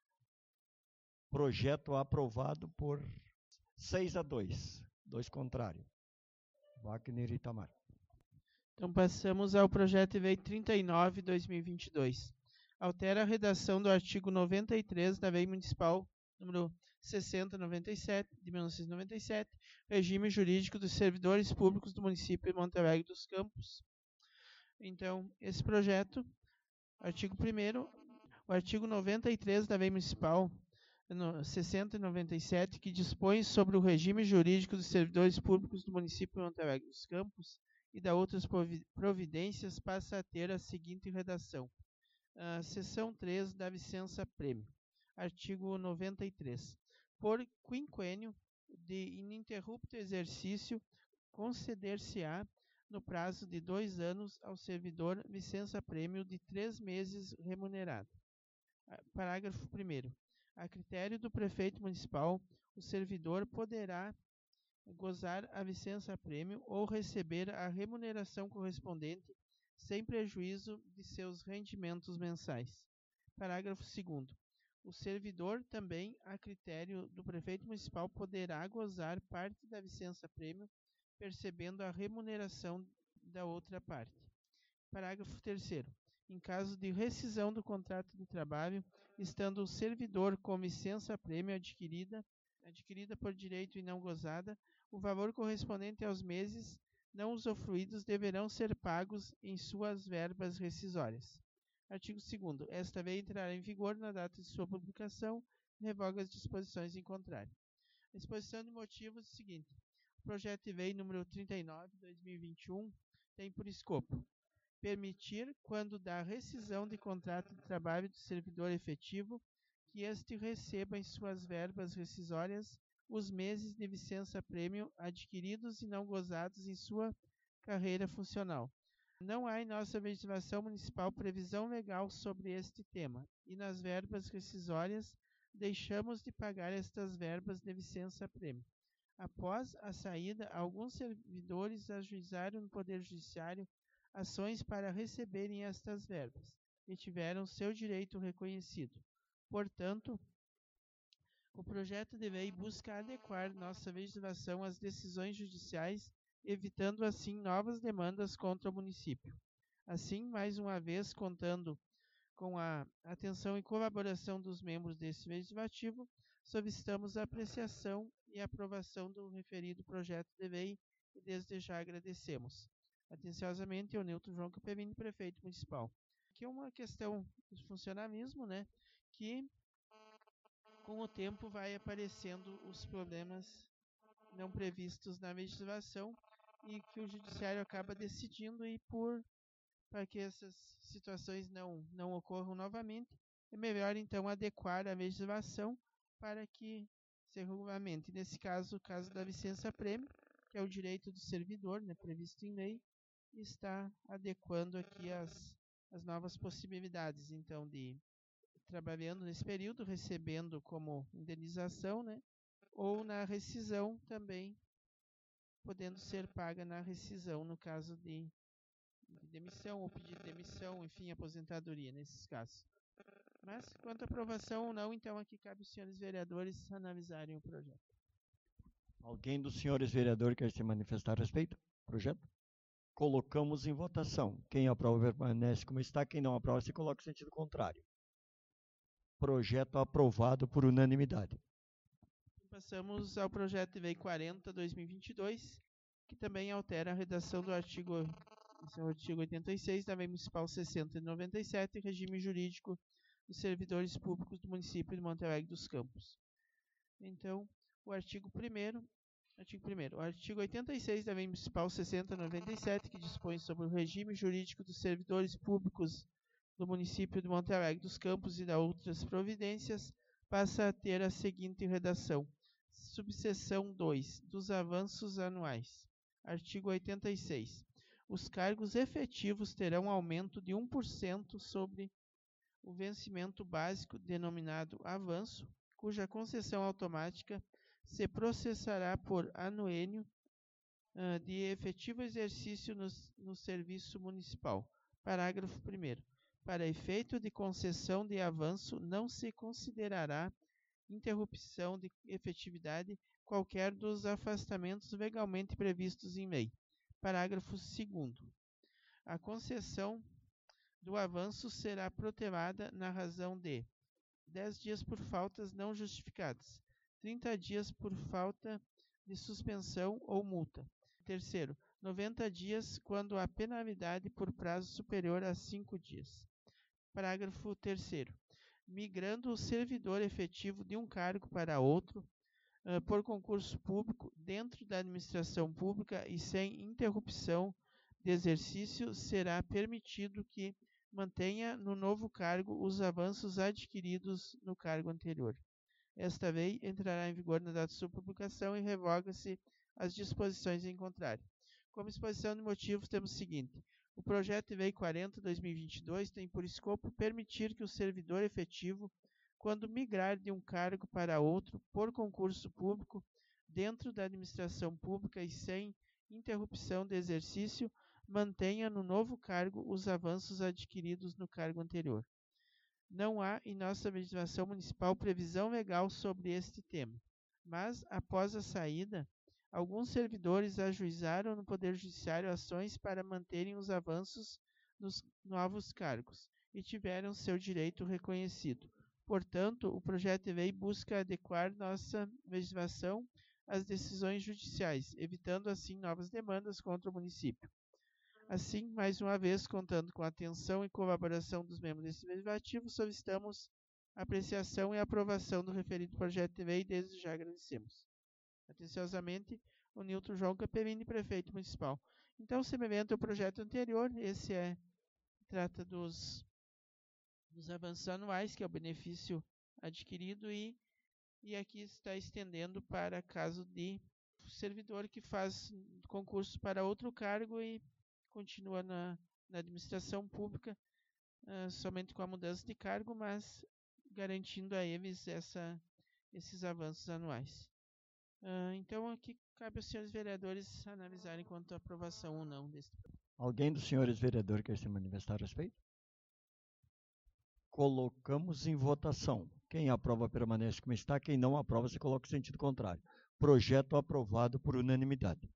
Projeto aprovado por seis a dois, dois contrários. Wagner e Itamar. Então passamos ao projeto de lei trinta e nove de dois mil e vinte e dois. Altera a redação do artigo noventa e três da Lei Municipal número sessenta noventa e sete de mil novecentos e noventa e sete, regime jurídico dos servidores públicos do município de Monte Alegre dos Campos. Então, esse projeto, artigo primeiro, o artigo noventa e três da Lei Municipal no sessenta noventa e sete, que dispõe sobre o regime jurídico dos servidores públicos do município de Monte Alegre dos Campos e da outras providências, passa a ter a seguinte redação. A seção três da licença-prêmio. Artigo noventa e três. Por quinquênio de ininterrupto exercício, conceder-se-á, no prazo de dois anos, ao servidor licença-prêmio de três meses remunerado. Parágrafo primeiro. A critério do prefeito municipal, o servidor poderá gozar a licença-prêmio ou receber a remuneração correspondente, sem prejuízo de seus rendimentos mensais. Parágrafo segundo. O servidor também, a critério do prefeito municipal, poderá gozar parte da licença-prêmio, percebendo a remuneração da outra parte. Parágrafo terceiro. Em caso de rescisão do contrato de trabalho, estando o servidor com licença-prêmio adquirida, adquirida por direito e não gozada, o valor correspondente aos meses não usufruídos deverão ser pagos em suas verbas rescisórias. Artigo segundo. Esta lei entrará em vigor na data de sua publicação, revoga as disposições em contrário. A exposição de motivos é o seguinte. O projeto de lei número trinta e nove de dois mil e vinte e um tem por escopo permitir, quando da rescisão de contrato de trabalho do servidor efetivo, que este receba em suas verbas rescisórias os meses de licença-prêmio adquiridos e não gozados em sua carreira funcional. Não há em nossa legislação municipal previsão legal sobre este tema, e nas verbas rescisórias deixamos de pagar estas verbas de licença-prêmio. Após a saída, alguns servidores ajuizaram no Poder Judiciário ações para receberem estas verbas e tiveram seu direito reconhecido. Portanto, o projeto de lei busca adequar nossa legislação às decisões judiciais, evitando assim novas demandas contra o município. Assim, mais uma vez, contando com a atenção e colaboração dos membros desse legislativo, solicitamos a apreciação e aprovação do referido projeto de lei e desde já agradecemos. Atenciosamente, eu, Nilton João Capellini, prefeito municipal. Aqui é uma questão de funcionalismo, né, que com o tempo vai aparecendo os problemas não previstos na legislação e que o judiciário acaba decidindo, e por para que essas situações não, não ocorram novamente, é melhor então adequar a legislação para que se regulamente. Nesse caso, o caso da licença-prêmio, que é o direito do servidor, né, previsto em lei, está adequando aqui as, as novas possibilidades, então, de trabalhando nesse período, recebendo como indenização, né, ou na rescisão também, podendo ser paga na rescisão, no caso de, de demissão ou pedido de demissão, enfim, aposentadoria, nesses casos. Mas, quanto à aprovação ou não, então aqui cabe os senhores vereadores analisarem o projeto. Alguém dos senhores vereadores quer se manifestar a respeito do projeto? Colocamos em votação. Quem aprova permanece como está, quem não aprova se coloca em sentido contrário. Projeto aprovado por unanimidade. Passamos ao projeto de lei quarenta barra dois mil e vinte e dois, que também altera a redação do artigo, esse é o artigo oitenta e seis da Lei Municipal sessenta de noventa e sete, regime jurídico dos servidores públicos do município de Monte Alegre dos Campos. Então, o artigo primeiro, artigo primeiro, o artigo oitenta e seis da Lei Municipal sessenta de noventa e sete, que dispõe sobre o regime jurídico dos servidores públicos do município de Monte Alegre dos Campos e da outras providências, passa a ter a seguinte redação. Subseção dois, dos avanços anuais. Artigo oitenta e seis. Os cargos efetivos terão aumento de um por cento sobre o vencimento básico denominado avanço, cuja concessão automática se processará por anuênio uh, de efetivo exercício no, no serviço municipal. Parágrafo primeiro. Para efeito de concessão de avanço, não se considerará interrupção de efetividade qualquer dos afastamentos legalmente previstos em lei. Parágrafo segundo. A concessão do avanço será protelada na razão de dez dias por faltas não justificadas, trinta dias por falta de suspensão ou multa. Terceiro, noventa dias quando a penalidade por prazo superior a cinco dias. Parágrafo terceiro. Migrando o servidor efetivo de um cargo para outro, uh, por concurso público, dentro da administração pública e sem interrupção de exercício, será permitido que mantenha no novo cargo os avanços adquiridos no cargo anterior. Esta lei entrará em vigor na data de sua publicação e revoga-se as disposições em contrário. Como exposição de motivos, temos o seguinte. O projeto de lei quarenta barra dois mil e vinte e dois tem por escopo permitir que o servidor efetivo, quando migrar de um cargo para outro por concurso público, dentro da administração pública e sem interrupção de exercício, mantenha no novo cargo os avanços adquiridos no cargo anterior. Não há em nossa legislação municipal previsão legal sobre este tema, mas, após a saída, alguns servidores ajuizaram no Poder Judiciário ações para manterem os avanços nos novos cargos e tiveram seu direito reconhecido. Portanto, o projeto de lei busca adequar nossa legislação às decisões judiciais, evitando assim novas demandas contra o município. Assim, mais uma vez, contando com a atenção e colaboração dos membros desse legislativo, solicitamos a apreciação e aprovação do referido projeto de lei e desde já agradecemos. Atenciosamente, o Nilton João Capellini, prefeito municipal. Então, semelhante ao projeto anterior, esse é, trata dos, dos avanços anuais, que é o benefício adquirido, e, e aqui está estendendo para caso de servidor que faz concurso para outro cargo e continua na, na administração pública, uh, somente com a mudança de cargo, mas garantindo a eles essa, esses avanços anuais. Uh, então, aqui cabe aos senhores vereadores analisarem quanto à aprovação ou não desse. Alguém dos senhores vereadores quer se manifestar a respeito? Colocamos em votação. Quem aprova permanece como está, quem não aprova se coloca em sentido contrário. Projeto aprovado por unanimidade.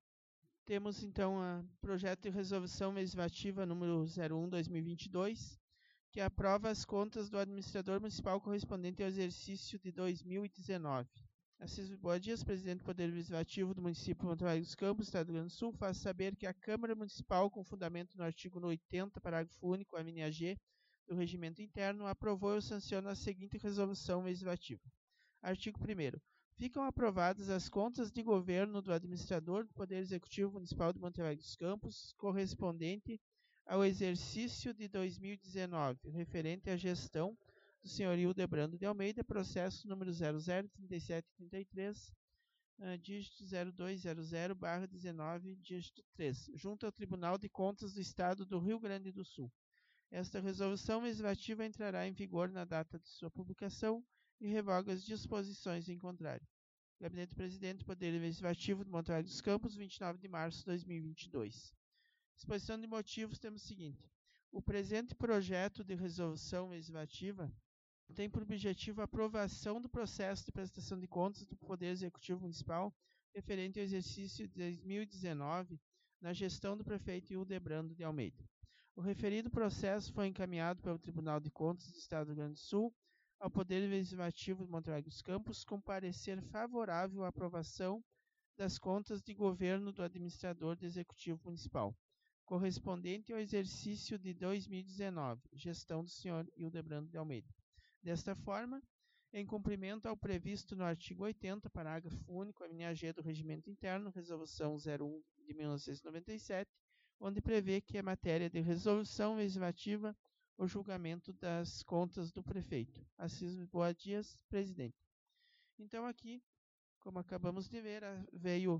Temos então o projeto de resolução legislativa número zero um barra dois mil e vinte e dois, que aprova as contas do administrador municipal correspondente ao exercício de dois mil e dezenove. Assis Boa Dias, presidente do Poder Legislativo do município de Monte Alegre dos Campos, Estado do Rio Grande do Sul, faz saber que a Câmara Municipal, com fundamento no artigo oitenta, parágrafo único, a linha G, do Regimento Interno, aprovou e sanciona a seguinte resolução legislativa. Artigo primeiro. Ficam aprovadas as contas de governo do administrador do Poder Executivo Municipal de Monte Alegre dos Campos, correspondente ao exercício de dois mil e dezenove, referente à gestão do senhor Hildebrando de Almeida, processo número zero zero trinta e sete trinta e três, uh, dígito zero dois zero zero barra dezenove, dígito três, junto ao Tribunal de Contas do Estado do Rio Grande do Sul. Esta resolução legislativa entrará em vigor na data de sua publicação e revoga as disposições em contrário. Gabinete do Presidente do Poder Legislativo de Monte Alegre dos Campos, vinte e nove de março de dois mil e vinte e dois. Exposição de motivos, temos o seguinte. O presente projeto de resolução legislativa tem por objetivo a aprovação do processo de prestação de contas do Poder Executivo Municipal referente ao exercício de dois mil e dezenove na gestão do prefeito Hildebrando de Almeida. O referido processo foi encaminhado pelo Tribunal de Contas do Estado do Rio Grande do Sul ao Poder Legislativo de Monte Alegre dos Campos com parecer favorável à aprovação das contas de governo do administrador do Executivo Municipal, correspondente ao exercício de dois mil e dezenove, gestão do senhor Hildebrando de Almeida. Desta forma, em cumprimento ao previsto no artigo oitenta, parágrafo único, a linha G do Regimento Interno, Resolução zero um de mil novecentos e noventa e sete, onde prevê que é matéria de resolução legislativa o julgamento das contas do prefeito. Assis Boa Dias, presidente. Então aqui, como acabamos de ver, veio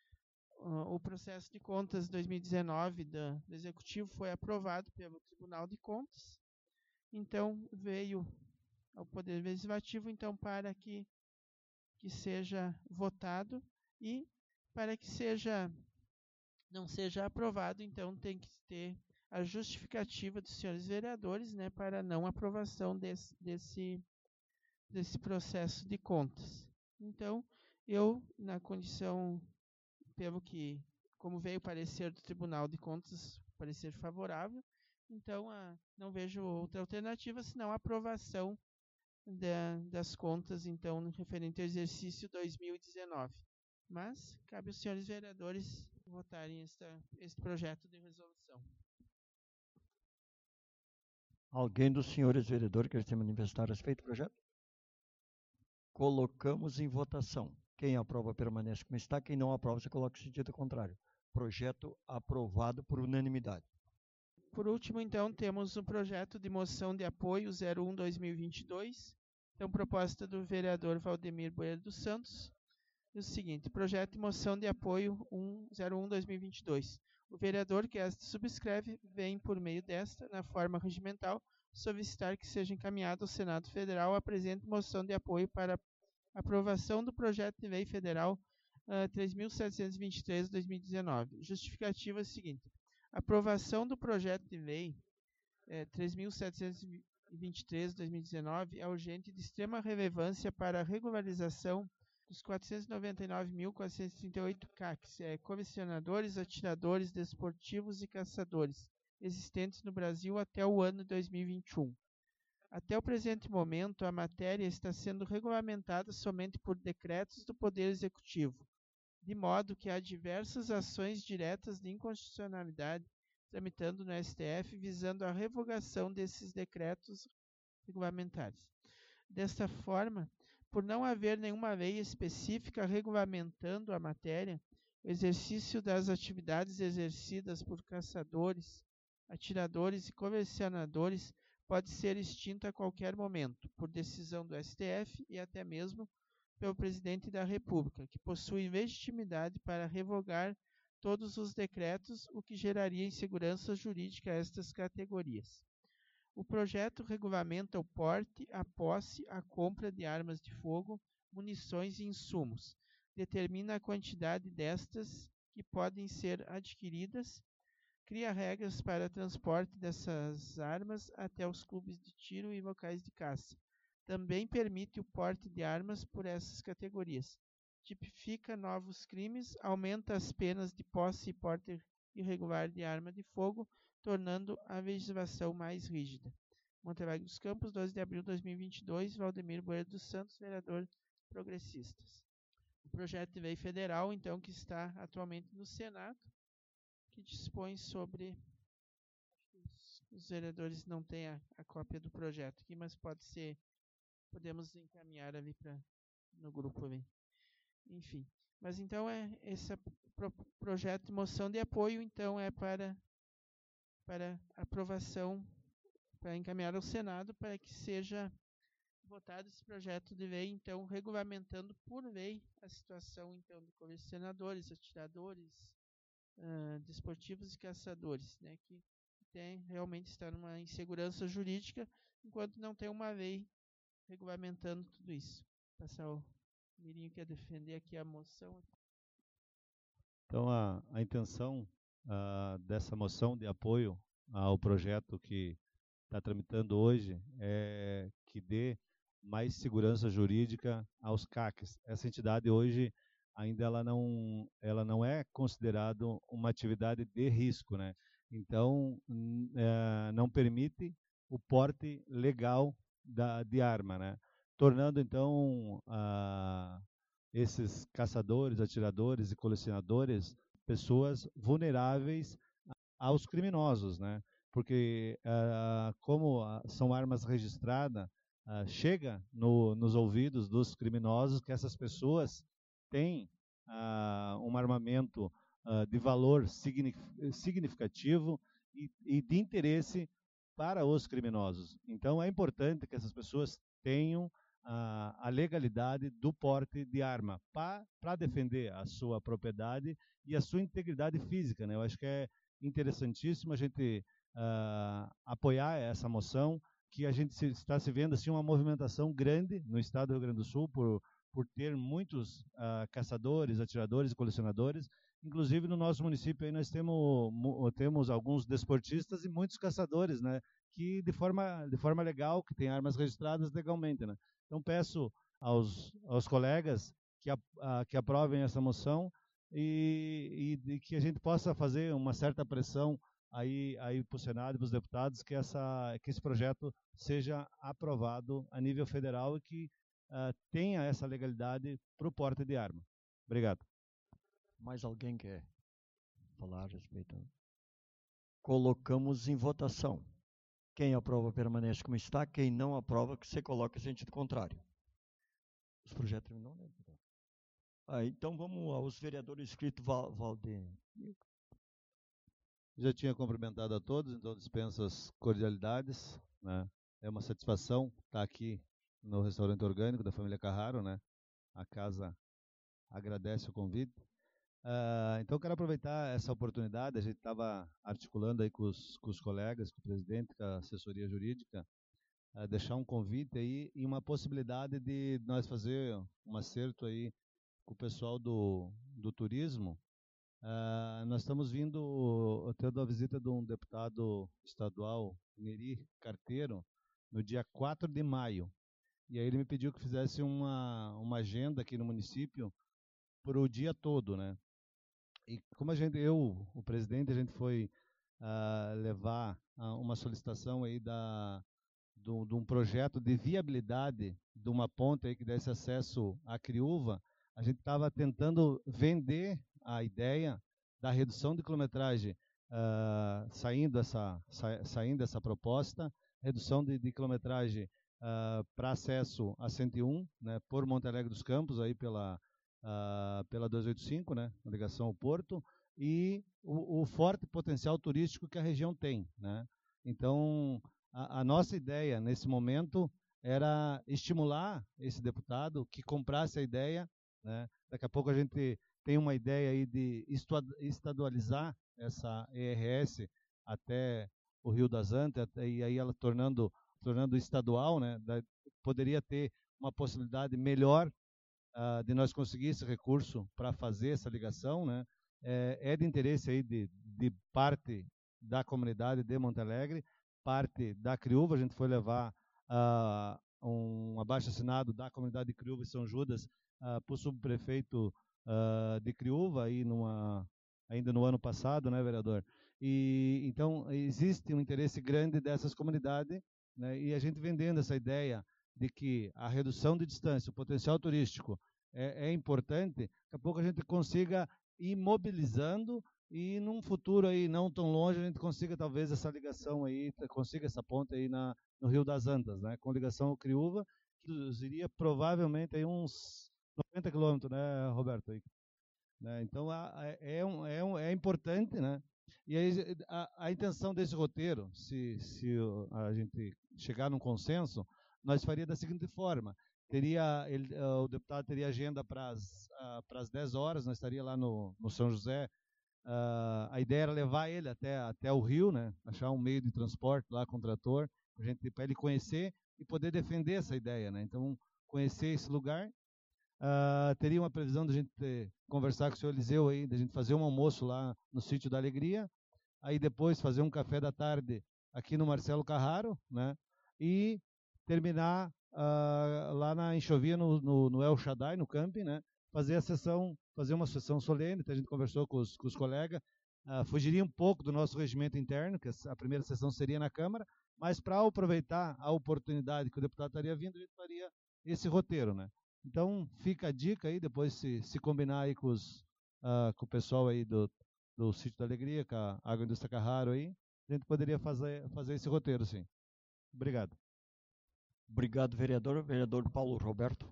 uh, o processo de contas dois mil e dezenove do, do Executivo foi aprovado pelo Tribunal de Contas. Então veio ao Poder Legislativo então para que, que seja votado e para que seja não seja aprovado, então tem que ter a justificativa dos senhores vereadores, né, para não aprovação desse, desse, desse processo de contas. Então, eu, na condição, pelo que, como veio o parecer do Tribunal de Contas, parecer favorável, então a, não vejo outra alternativa senão a aprovação da, das contas, então, referente ao exercício dois mil e dezenove. Mas cabe aos senhores vereadores votarem esta, este projeto de resolução. Alguém dos senhores vereadores quer se manifestar a respeito do projeto? Colocamos em votação. Quem aprova permanece como está, quem não aprova se coloca em sentido contrário. Projeto aprovado por unanimidade. Por último, então, temos o projeto de moção de apoio zero um barra dois mil e vinte e dois, então proposta do vereador Valdemir Boeira dos Santos. O seguinte, projeto de moção de apoio zero um barra dois mil e vinte e dois. O vereador que esta subscreve vem, por meio desta, na forma regimental, solicitar que seja encaminhado ao Senado Federal a presente moção de apoio para aprovação do projeto de lei federal uh, três mil setecentos e vinte e três de dois mil e dezenove. Justificativa é a seguinte. A aprovação do projeto de lei eh, três mil setecentos e vinte e três de dois mil e dezenove é urgente e de extrema relevância para a regularização dos quatrocentos e noventa e nove mil quatrocentos e trinta e oito C A Cs, é, comissionadores, atiradores, desportivos e caçadores, existentes no Brasil até o ano dois mil e vinte e um. Até o presente momento, a matéria está sendo regulamentada somente por decretos do Poder Executivo, de modo que há diversas ações diretas de inconstitucionalidade tramitando no S T F visando a revogação desses decretos regulamentares. Desta forma, por não haver nenhuma lei específica regulamentando a matéria, O exercício das atividades exercidas por caçadores, atiradores e colecionadores pode ser extinto a qualquer momento, por decisão do S T F e até mesmo pelo Presidente da República, que possui legitimidade para revogar todos os decretos, o que geraria insegurança jurídica a estas categorias. O projeto regulamenta o porte, a posse, a compra de armas de fogo, munições e insumos, determina a quantidade destas que podem ser adquiridas, cria regras para transporte dessas armas até os clubes de tiro e locais de caça. Também permite o porte de armas por essas categorias. Tipifica novos crimes, aumenta as penas de posse e porte irregular de arma de fogo, tornando a legislação mais rígida. Montevideo dos Campos, doze de abril de dois mil e vinte e dois, Valdemir Bueno dos Santos, vereador Progressistas. O projeto de lei federal, então, que está atualmente no Senado, que dispõe sobre... Os, os vereadores não têm a, a cópia do projeto aqui, mas pode ser... Podemos encaminhar ali para no grupo ali. Enfim. Mas então é esse pro, projeto de moção de apoio, então é para, para aprovação, para encaminhar ao Senado, para que seja votado esse projeto de lei, então, regulamentando por lei a situação, então, de colecionadores, atiradores, uh, desportivos e caçadores, né, que tem, realmente está numa insegurança jurídica, enquanto não tem uma lei regulamentando tudo isso. Vou passar o Mirinho que quer defender aqui a moção. Então, a, a intenção uh, dessa moção de apoio ao projeto que está tramitando hoje é que dê mais segurança jurídica aos C A Cs. Essa entidade hoje ainda ela não, ela não é considerada uma atividade de risco, né? Então, é, não permite o porte legal da, de arma, né? Tornando, então, a, esses caçadores, atiradores e colecionadores pessoas vulneráveis aos criminosos, né? Porque, uh, como uh, são armas registradas, uh, chega no, nos ouvidos dos criminosos que essas pessoas têm uh, um armamento uh, de valor significativo e, e de interesse para os criminosos. Então, é importante que essas pessoas tenham uh, a legalidade do porte de arma para defender a sua propriedade e a sua integridade física, né? Eu acho que é interessantíssimo a gente Uh, apoiar essa moção, que a gente se, está se vendo assim, uma movimentação grande no estado do Rio Grande do Sul por, por ter muitos uh, caçadores, atiradores e colecionadores. Inclusive no nosso município aí nós temos, temos alguns desportistas e muitos caçadores, né, que de forma, de forma legal, que têm armas registradas legalmente, né. Então peço aos, aos colegas que, a, a, que aprovem essa moção e, e, e que a gente possa fazer uma certa pressão aí, aí para o Senado e para os deputados, que, essa, que esse projeto seja aprovado a nível federal e que uh, tenha essa legalidade para o porte de arma. Obrigado. Mais alguém quer falar a respeito? Colocamos em votação. Quem aprova permanece como está, quem não aprova que você coloque em sentido contrário. Os projetos não, né? Ah, então vamos aos vereadores inscritos. Val, Valdir. Já tinha cumprimentado a todos, então dispenso as cordialidades, né? É uma satisfação estar aqui no restaurante orgânico da família Carraro, né? A casa agradece o convite. Uh, então quero aproveitar essa oportunidade, a gente estava articulando aí com os, com os colegas, com o presidente, com a assessoria jurídica, uh, deixar um convite aí e uma possibilidade de nós fazer um acerto aí com o pessoal do, do turismo. Uh, nós estamos vindo, tendo a visita de um deputado estadual, Neri Carteiro, no dia quatro de maio. E aí ele me pediu que fizesse uma, uma agenda aqui no município para o dia todo, né? E como a gente, eu, o presidente, a gente foi uh, levar uh, uma solicitação aí da, do, de um projeto de viabilidade de uma ponte aí que desse acesso à Criúva, a gente estava tentando vender a ideia da redução de quilometragem, uh, saindo, essa, sa, saindo essa proposta, redução de, de quilometragem uh, para acesso a cento e um, né, por Monte Alegre dos Campos, aí pela, uh, pela duzentos e oitenta e cinco, né, a ligação ao porto, e o, o forte potencial turístico que a região tem, né? Então, a, a nossa ideia nesse momento era estimular esse deputado que comprasse a ideia, né? Daqui a pouco a gente tem uma ideia aí de estadualizar essa E R S até o Rio das Antas, e aí ela tornando, tornando estadual, né? Da, poderia ter uma possibilidade melhor uh, de nós conseguir esse recurso para fazer essa ligação, né? É, é de interesse aí de, de parte da comunidade de Monte Alegre, parte da Criúva. A gente foi levar uh, um abaixo-assinado da comunidade de Criúva e São Judas uh, para o subprefeito uh, de Criúva, aí numa, ainda no ano passado, né, vereador? E, então, existe um interesse grande dessas comunidades, né, e a gente vendendo essa ideia de que a redução de distância, o potencial turístico é, é importante, daqui a pouco a gente consiga ir mobilizando e num futuro aí não tão longe a gente consiga talvez essa ligação aí, consiga essa ponte aí na, no Rio das Antas, né, com ligação ao Criúva, que iria provavelmente aí uns noventa quilômetros, né, Roberto? Aí, né? Então a, a, é, um, é, um, é importante, né? E aí, a, a intenção desse roteiro, se, se a gente chegar num consenso, nós faria da seguinte forma: teria ele, uh, o deputado teria agenda para as dez horas, nós estaria lá no, no São José. Uh, a ideia era levar ele até, até o Rio, né? Achar um meio de transporte lá com o trator, para ele conhecer e poder defender essa ideia, né? Então, conhecer esse lugar. Uh, teria uma previsão de a gente ter, conversar com o senhor Eliseu aí, de a gente fazer um almoço lá no Sítio da Alegria, aí depois fazer um café da tarde aqui no Marcelo Carraro, né? E terminar uh, lá na Enxovia, no, no, no El Shaddai, no camping, né? Fazer a sessão, fazer uma sessão solene, a gente conversou com os, com os colegas, uh, fugiria um pouco do nosso regimento interno, que a primeira sessão seria na Câmara, mas para aproveitar a oportunidade que o deputado estaria vindo, a gente faria esse roteiro, né? Então, fica a dica aí, depois se, se combinar aí com, os, uh, com o pessoal aí do, do Sítio da Alegria, com a Agroindústria Carraro aí, a gente poderia fazer, fazer esse roteiro, sim. Obrigado. Obrigado, vereador. Vereador Paulo Roberto.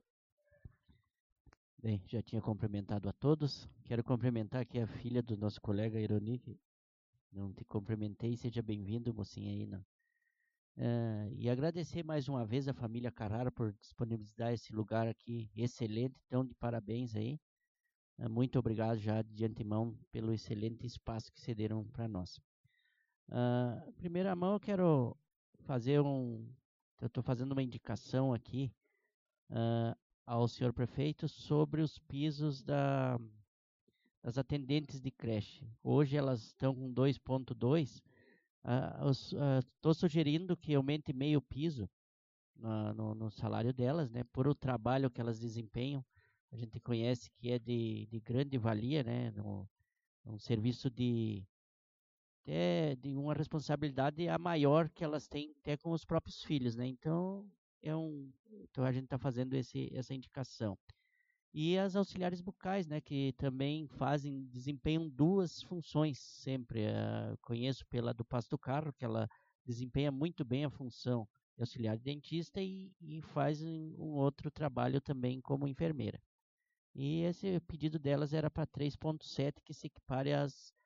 Bem, já tinha cumprimentado a todos. Quero cumprimentar aqui a filha do nosso colega Ironi, que não te cumprimentei. Seja bem-vindo, mocinha aí, né? Uh, e agradecer mais uma vez a família Carraro por disponibilizar esse lugar aqui excelente, então de parabéns aí, uh, muito obrigado já de antemão pelo excelente espaço que cederam para nós. Uh, primeira mão eu quero fazer um, eu estou fazendo uma indicação aqui uh, ao senhor prefeito sobre os pisos da, das atendentes de creche. Hoje elas estão com dois ponto dois. Estou uh, uh, sugerindo que aumente meio piso uh, no, no salário delas, né, por o trabalho que elas desempenham. A gente conhece que é de, de grande valia, né, no, um serviço de, de, de uma responsabilidade a maior que elas têm até com os próprios filhos, né. Então, é um, então a gente está fazendo esse, essa indicação. E as auxiliares bucais, né, que também fazem, desempenham duas funções sempre. Uh, conheço pela do Passo do Carro, que ela desempenha muito bem a função de auxiliar de dentista e, e faz um, um outro trabalho também como enfermeira. E esse pedido delas era para três ponto sete, que se equipare às,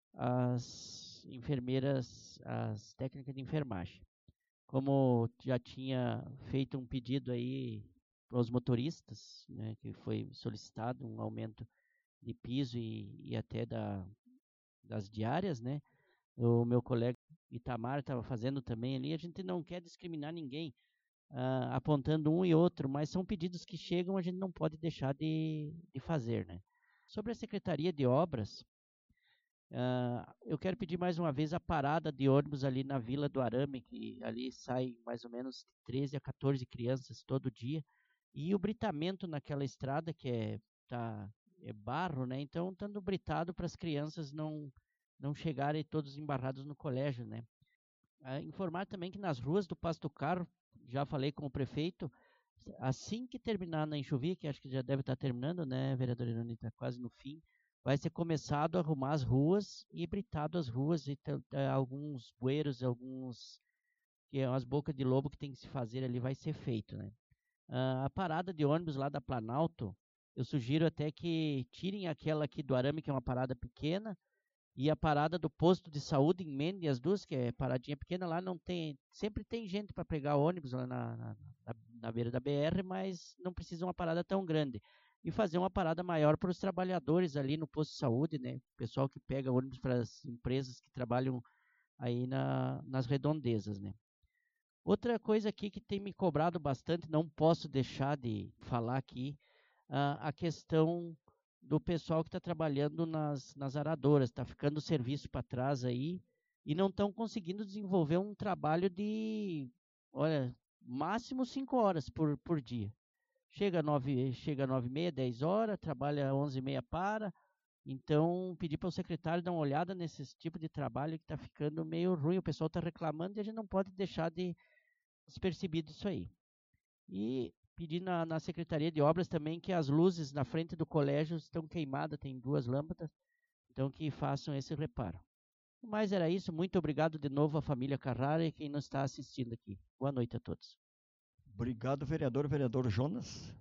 às enfermeiras, às técnicas de enfermagem. Como já tinha feito um pedido aí para os motoristas, né, que foi solicitado um aumento de piso e, e até da, das diárias, né? O meu colega Itamar estava fazendo também ali. A gente não quer discriminar ninguém, uh, apontando um e outro, mas são pedidos que chegam, a gente não pode deixar de, de fazer, né? Sobre a Secretaria de Obras, uh, eu quero pedir mais uma vez a parada de ônibus ali na Vila do Arame, que ali sai mais ou menos treze a quatorze crianças todo dia. E o britamento naquela estrada, que é, tá, é barro, né? Então, estando britado para as crianças não, não chegarem todos embarrados no colégio, né? Ah, informar também que nas ruas do Passo do Carro, já falei com o prefeito, assim que terminar na enxovia, que acho que já deve estar terminando, né, vereador Irani, está quase no fim, vai ser começado a arrumar as ruas e britado as ruas, e uh, alguns bueiros, alguns, que é umas bocas de lobo que tem que se fazer ali, vai ser feito, né? Uh, a parada de ônibus lá da Planalto, eu sugiro até que tirem aquela aqui do arame, que é uma parada pequena, e a parada do posto de saúde, emendem as duas, que é paradinha pequena, lá não tem, sempre tem gente para pegar ônibus lá na, na, na, na beira da B R, mas não precisa uma parada tão grande. E fazer uma parada maior para os trabalhadores ali no posto de saúde, né? O pessoal que pega ônibus para as empresas que trabalham aí na, nas redondezas, né? Outra coisa aqui que tem me cobrado bastante, não posso deixar de falar aqui, uh, a questão do pessoal que está trabalhando nas, nas aradoras, está ficando o serviço para trás aí e não estão conseguindo desenvolver um trabalho de, olha, máximo cinco horas por, por dia. Chega nove, chega nove e meia, dez horas, trabalha onze e meia para. Então, pedir para o secretário dar uma olhada nesse tipo de trabalho que está ficando meio ruim. O pessoal está reclamando e a gente não pode deixar de despercebido isso aí. E pedir na, na Secretaria de Obras também que as luzes na frente do colégio estão queimadas, tem duas lâmpadas, então que façam esse reparo. Mas era isso, muito obrigado de novo à família Carrara e quem nos está assistindo aqui. Boa noite a todos. Obrigado, vereador. Vereador Jonas.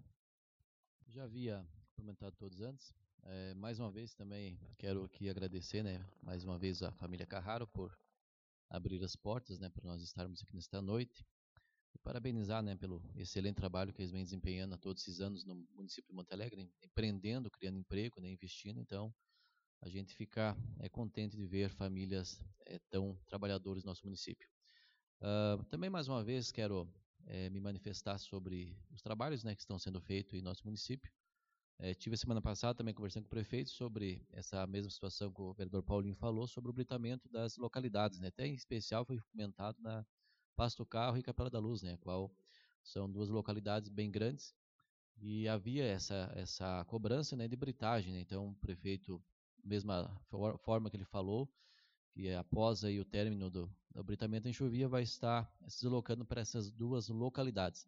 Já havia comentado todos antes. É, mais uma vez também quero aqui agradecer, né, mais uma vez a família Carraro por abrir as portas, né, para nós estarmos aqui nesta noite. E parabenizar, né, pelo excelente trabalho que eles vêm desempenhando há todos esses anos no município de Monte Alegre, empreendendo, criando emprego, né, investindo. Então, a gente fica é, contente de ver famílias é, tão trabalhadoras no nosso município. Uh, também, mais uma vez, quero é, me manifestar sobre os trabalhos, né, que estão sendo feitos em nosso município. É, tive a semana passada também conversando com o prefeito sobre essa mesma situação que o vereador Paulinho falou, sobre o blitamento das localidades, né? Até em especial foi comentado na Pasto Carro e Capela da Luz, né? Qual são duas localidades bem grandes e havia essa essa cobrança, né, de britagem, né? Então o prefeito, mesma for, forma que ele falou, que após aí o término do, do britamento em Chuvia vai estar se deslocando para essas duas localidades.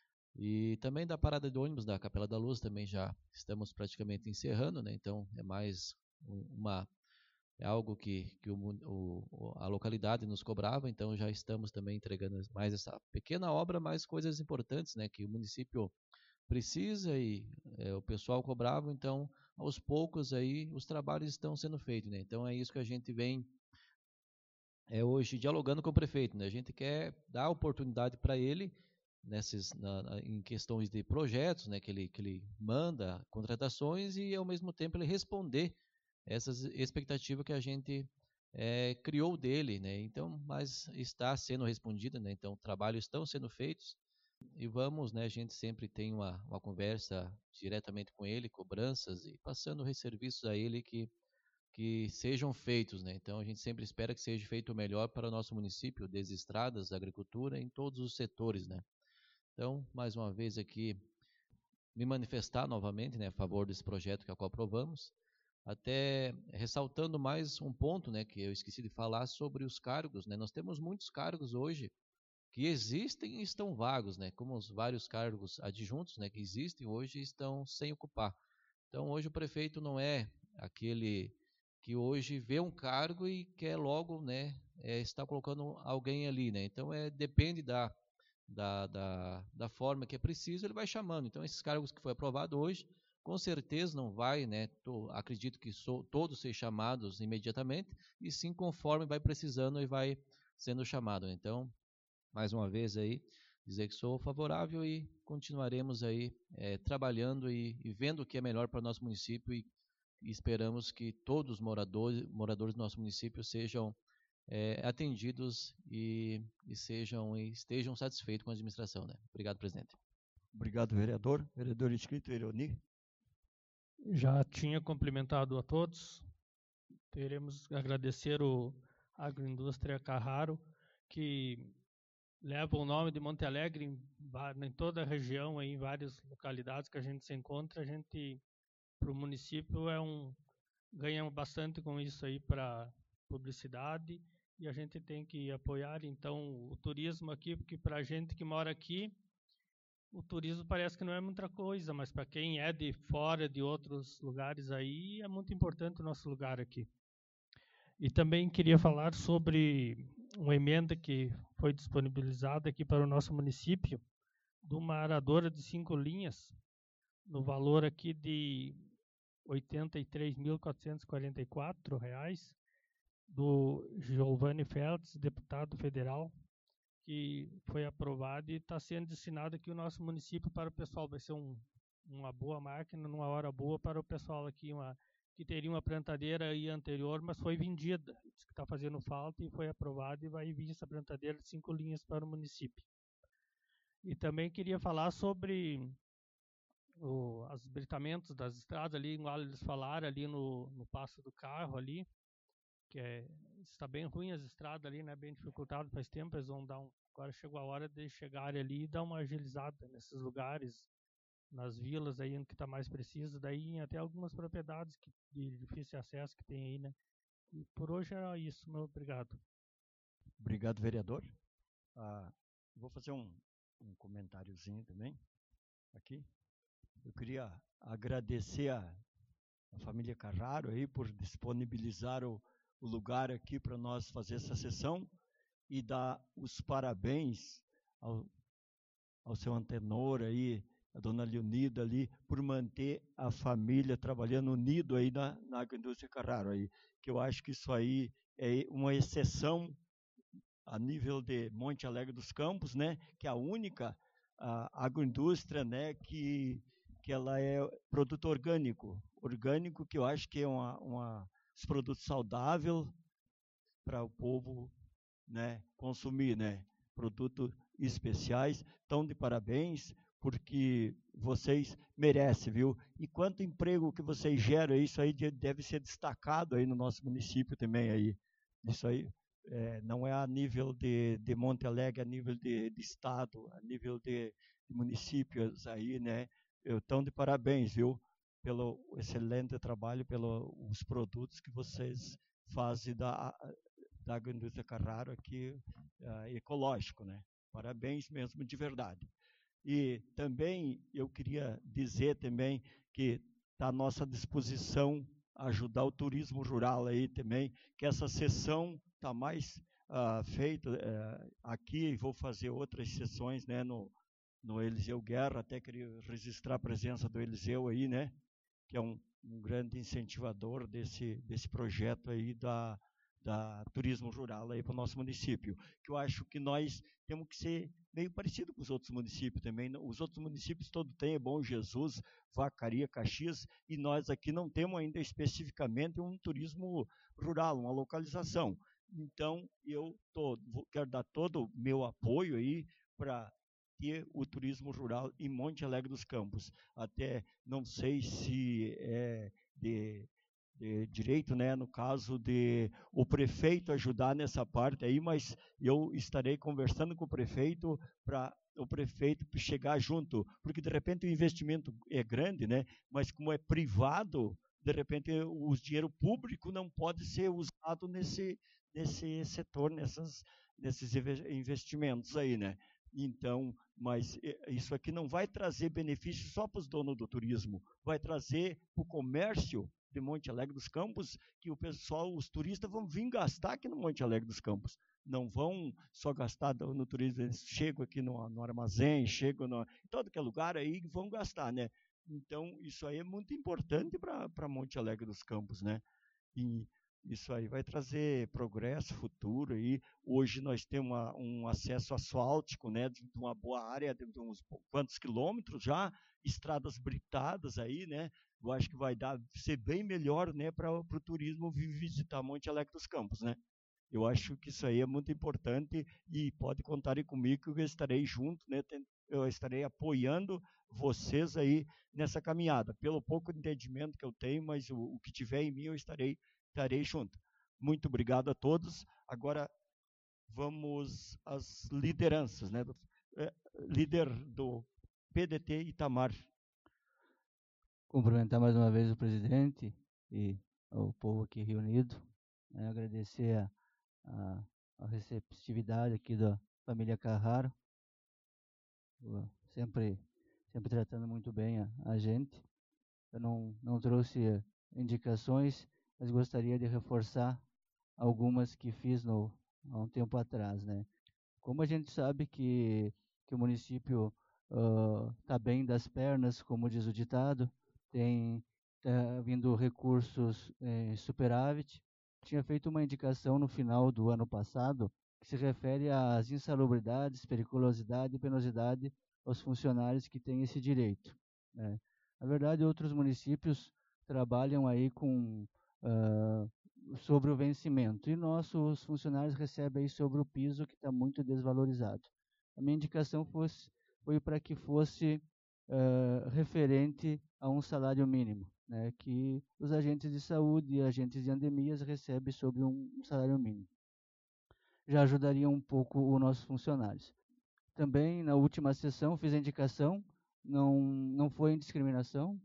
E também da parada de ônibus da Capela da Luz também já estamos praticamente encerrando, né? Então é mais uma é algo que, que o, o, a localidade nos cobrava, então já estamos também entregando mais essa pequena obra, mais coisas importantes, né? Que o município precisa e é, o pessoal cobrava, então aos poucos aí os trabalhos estão sendo feitos, né? Então é isso que a gente vem é, hoje dialogando com o prefeito, né? A gente quer dar oportunidade para ele nessas na, na, em questões de projetos, né, que ele que ele manda contratações e ao mesmo tempo ele responder essas expectativas que a gente é, criou dele, né? Então, mas está sendo respondida, né? Então, trabalhos estão sendo feitos e vamos, né? A gente sempre tem uma, uma conversa diretamente com ele, cobranças e passando os serviços a ele que que sejam feitos, né? Então a gente sempre espera que seja feito o melhor para o nosso município, desde estradas, agricultura, em todos os setores, né? Então, mais uma vez aqui, me manifestar novamente, né, a favor desse projeto que a qual aprovamos, até ressaltando mais um ponto, né, que eu esqueci de falar sobre os cargos, né? Nós temos muitos cargos hoje que existem e estão vagos, né? Como os vários cargos adjuntos, né, que existem hoje e estão sem ocupar. Então, hoje o prefeito não é aquele que hoje vê um cargo e quer logo, né, é, estar colocando alguém ali, né? Então, é, depende da Da, da, da forma que é preciso, ele vai chamando. Então, esses cargos que foi aprovado hoje, com certeza não vai, né, tô, acredito que so, todos ser chamados imediatamente, e sim conforme vai precisando e vai sendo chamado. Então, mais uma vez aí, dizer que sou favorável e continuaremos aí é, trabalhando e, e vendo o que é melhor para o nosso município e, e esperamos que todos os moradores, moradores do nosso município sejam É, atendidos e, e sejam e estejam satisfeitos com a administração, né? Obrigado, presidente. Obrigado, vereador. Vereador inscrito, Ironi. Já tinha cumprimentado a todos. Queremos agradecer o Agroindústria Carraro, que leva o nome de Monte Alegre em, em toda a região, aí, em várias localidades que a gente se encontra. A gente, para o município, é um, ganha bastante com isso aí para publicidade. E a gente tem que apoiar, então, o turismo aqui, porque para a gente que mora aqui, o turismo parece que não é muita coisa, mas para quem é de fora, de outros lugares aí, é muito importante o nosso lugar aqui. E também queria falar sobre uma emenda que foi disponibilizada aqui para o nosso município, de uma aradora de cinco linhas, no valor aqui de oitenta e três mil quatrocentos e quarenta e quatro reais, do Giovanni Feltz, deputado federal, que foi aprovado e está sendo destinado aqui o nosso município para o pessoal. Vai ser um, uma boa máquina, numa hora boa para o pessoal aqui, uma, que teria uma plantadeira aí anterior, mas foi vendida. Diz que está fazendo falta e foi aprovado, e vai vir essa plantadeira de cinco linhas para o município. E também queria falar sobre o, os britamentos das estradas ali, igual eles falaram ali no, no passo do carro ali, que é, está bem ruim as estradas ali, né, bem dificultado faz tempo. Eles vão dar um, agora chegou a hora de chegarem ali e dar uma agilizada nesses lugares, nas vilas aí onde que está mais preciso, daí até algumas propriedades que, de difícil acesso que tem aí, né. E por hoje era isso, meu obrigado. Obrigado, vereador. Ah, vou fazer um, um comentáriozinho também aqui. Eu queria agradecer a, a família Carraro aí por disponibilizar o, o lugar aqui para nós fazer essa sessão, e dar os parabéns ao, ao seu antenor aí, a dona Leonida ali, por manter a família trabalhando unido aí na, na agroindústria Carraro aí, que eu acho que isso aí é uma exceção a nível de Monte Alegre dos Campos, né, que é a única a agroindústria, né, que, que ela é produto orgânico, orgânico que eu acho que é uma, uma os produtos saudáveis para o povo, né, consumir, né, produtos especiais. Então, de parabéns, porque vocês merecem, viu? E quanto emprego que vocês geram, isso aí deve ser destacado aí no nosso município também aí. Isso aí é, não é a nível de, de Monte Alegre, a nível de, de estado, a nível de, de municípios aí, né? Então, de parabéns, viu? Pelo excelente trabalho, pelos produtos que vocês fazem da da agroindústria Carraro aqui, uh, ecológico, né? Parabéns mesmo, de verdade. E também eu queria dizer também que está à nossa disposição ajudar o turismo rural aí também, que essa sessão está mais uh, feita uh, aqui, vou fazer outras sessões, né, no, no Eliseu Guerra, até queria registrar a presença do Eliseu aí, né, que é um, um grande incentivador desse, desse projeto aí da da turismo rural aí para o nosso município, que eu acho que nós temos que ser meio parecido com os outros municípios também. Os outros municípios todos têm, é Bom Jesus, Vacaria, Caxias, e nós aqui não temos ainda especificamente um turismo rural, uma localização. Então, eu tô, vou, quero dar todo o meu apoio aí para ter o turismo rural em Monte Alegre dos Campos. Até não sei se é de De direito, né, no caso de o prefeito ajudar nessa parte aí, mas eu estarei conversando com o prefeito para o prefeito chegar junto, porque de repente o investimento é grande, né, mas como é privado, de repente o dinheiro público não pode ser usado nesse, nesse setor, nessas, nesses investimentos aí, né. Então, mas isso aqui não vai trazer benefício só para os donos do turismo, vai trazer para o comércio de Monte Alegre dos Campos, que o pessoal, os turistas vão vir gastar aqui no Monte Alegre dos Campos. Não vão só gastar no turismo, eles chegam aqui no, no armazém, chegam no, em todo que é lugar aí, vão gastar, né? Então, isso aí é muito importante para Monte Alegre dos Campos, né? E isso aí vai trazer progresso futuro aí. Hoje nós temos uma, um acesso asfáltico, né, de uma boa área, de uns quantos quilômetros já, estradas britadas aí, né? Eu acho que vai dar, ser bem melhor, né, para o turismo vir visitar Monte Alegre dos Campos, né? Eu acho que isso aí é muito importante e pode contarem comigo que eu estarei junto, né? Eu estarei apoiando vocês aí nessa caminhada. Pelo pouco entendimento que eu tenho, mas o, o que tiver em mim eu estarei estarei junto. Muito obrigado a todos. Agora vamos às lideranças, né? É, líder do P D T Itamar. Cumprimentar mais uma vez o presidente e o povo aqui reunido, né? Agradecer a, a, a receptividade aqui da família Carraro, sempre, sempre tratando muito bem a, a gente. Eu não, não trouxe indicações, mas gostaria de reforçar algumas que fiz no, há um tempo atrás, né? Como a gente sabe que, que o município está bem das pernas, como diz o ditado, tem tá vindo recursos em superávit. Tinha feito uma indicação no final do ano passado que se refere às insalubridades, periculosidade e penosidade aos funcionários que têm esse direito, né? Na verdade, outros municípios trabalham aí com uh, sobre o vencimento, e nossos funcionários recebem aí sobre o piso, que está muito desvalorizado. A minha indicação fosse, foi para que fosse uh, referente a um salário mínimo, né, que os agentes de saúde e agentes de endemias recebem sobre um, um salário mínimo. Já ajudaria um pouco os nossos funcionários. Também, na última sessão, fiz a indicação, não, não foi indiscriminação,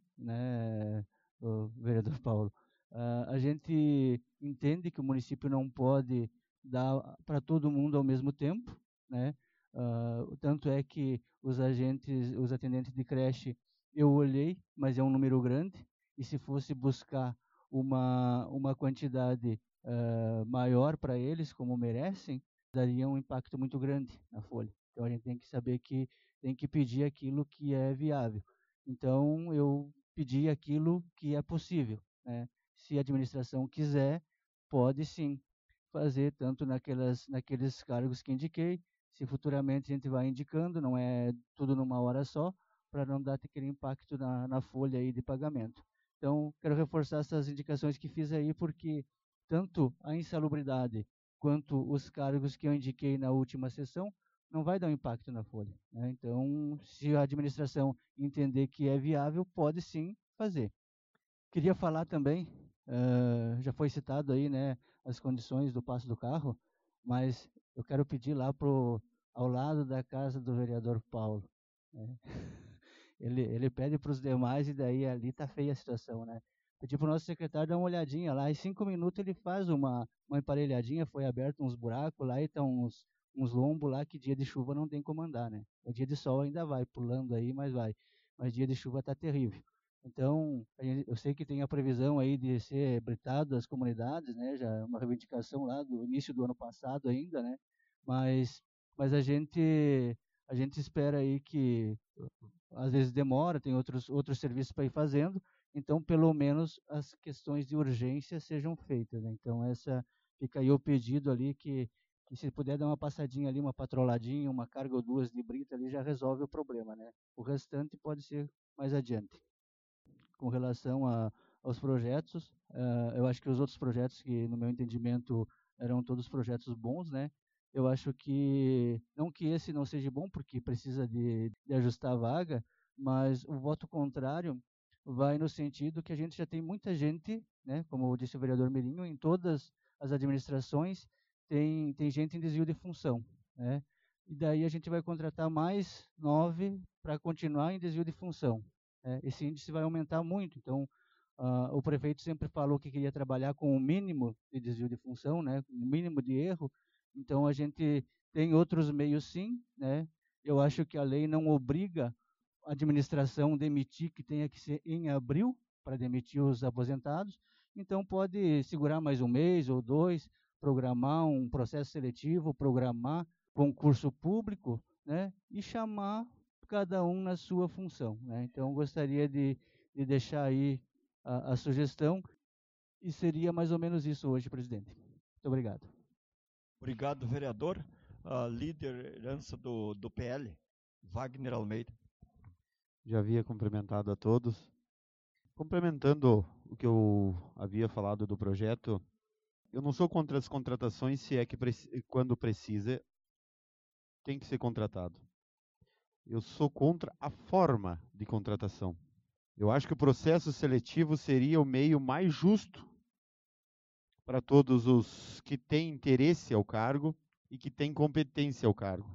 né, o vereador Paulo. Uh, a gente entende que o município não pode dar para todo mundo ao mesmo tempo, né? Uh, tanto é que os agentes, os atendentes de creche, eu olhei, mas é um número grande, e se fosse buscar uma, uma quantidade uh, maior para eles, como merecem, daria um impacto muito grande na folha. Então a gente tem que saber que tem que pedir aquilo que é viável. Então eu pedi aquilo que é possível, né? Se a administração quiser, pode sim fazer, tanto naquelas, naqueles cargos que indiquei. Se futuramente a gente vai indicando, não é tudo numa hora só, para não dar aquele impacto na, na folha aí de pagamento. Então, quero reforçar essas indicações que fiz aí, porque tanto a insalubridade quanto os cargos que eu indiquei na última sessão não vai dar um impacto na folha, né? Então, se a administração entender que é viável, pode sim fazer. Queria falar também, uh, já foi citado aí, né, as condições do passo do carro, mas eu quero pedir lá pro, ao lado da casa do vereador Paulo, né? ele, ele pede para os demais e daí ali tá feia a situação, né? Pedi para o nosso secretário dar uma olhadinha lá, em cinco minutos ele faz uma, uma emparelhadinha, foi aberto uns buracos lá e estão uns, uns lombos lá que dia de chuva não tem como andar, né? O dia de sol ainda vai pulando aí, mas vai. Mas dia de chuva tá terrível. Então, eu sei que tem a previsão aí de ser britado as comunidades, né? Já é uma reivindicação lá do início do ano passado ainda, né? Mas, mas a gente, a gente espera aí que às vezes demora, tem outros, outros serviços para ir fazendo, então pelo menos as questões de urgência sejam feitas, né? Então essa fica aí o pedido ali que, que se puder dar uma passadinha ali, uma patroladinha, uma carga ou duas de brita ali, já resolve o problema, né? O restante pode ser mais adiante. Com relação a, aos projetos, uh, eu acho que os outros projetos que, no meu entendimento, eram todos projetos bons, né? Eu acho que, não que esse não seja bom, porque precisa de, de ajustar a vaga, mas o voto contrário vai no sentido que a gente já tem muita gente, né? Como disse o vereador Mirinho, em todas as administrações tem, tem gente em desvio de função, né? E daí a gente vai contratar mais nove para continuar em desvio de função. É, esse índice vai aumentar muito, então uh, o prefeito sempre falou que queria trabalhar com o mínimo de desvio de função, né, o mínimo de erro, então a gente tem outros meios sim, né, eu acho que a lei não obriga a administração a demitir, que tenha que ser em abril, para demitir os aposentados, então pode segurar mais um mês ou dois, programar um processo seletivo, programar concurso público, né, e chamar cada um na sua função, né? Então, gostaria de, de deixar aí a, a sugestão, e seria mais ou menos isso hoje, presidente. Muito obrigado. Obrigado, vereador. Uh, liderança do, do P L, Wagner Almeida. Já havia cumprimentado a todos. Complementando o que eu havia falado do projeto, eu não sou contra as contratações, se é que quando precisa, tem que ser contratado. Eu sou contra a forma de contratação. Eu acho que o processo seletivo seria o meio mais justo para todos os que têm interesse ao cargo e que têm competência ao cargo.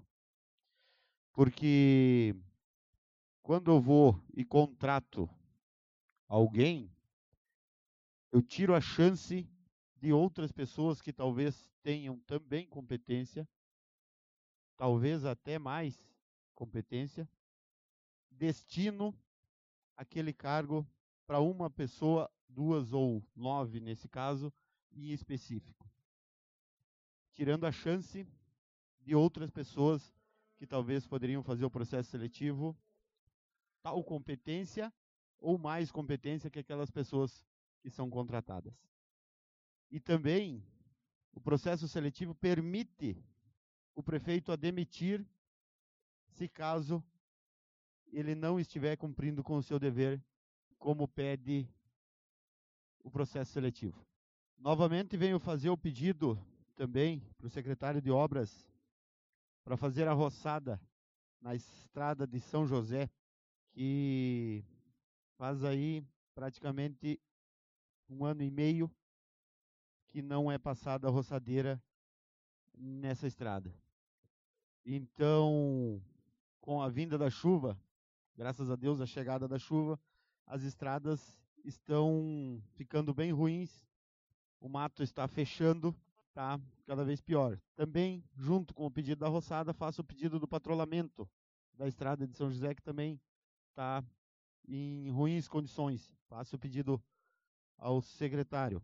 Porque quando eu vou e contrato alguém, eu tiro a chance de outras pessoas que talvez tenham também competência, talvez até mais competência, destino aquele cargo para uma pessoa, duas ou nove nesse caso, em específico, tirando a chance de outras pessoas que talvez poderiam fazer o processo seletivo tal competência ou mais competência que aquelas pessoas que são contratadas. E também o processo seletivo permite o prefeito a demitir se caso ele não estiver cumprindo com o seu dever, como pede o processo seletivo. Novamente venho fazer o pedido também para o secretário de Obras para fazer a roçada na estrada de São José, que faz aí praticamente um ano e meio que não é passada a roçadeira nessa estrada. Então, com a vinda da chuva, graças a Deus, a chegada da chuva, as estradas estão ficando bem ruins, o mato está fechando, está cada vez pior. Também, junto com o pedido da roçada, faço o pedido do patrulhamento da estrada de São José, que também está em ruins condições. Faço o pedido ao secretário.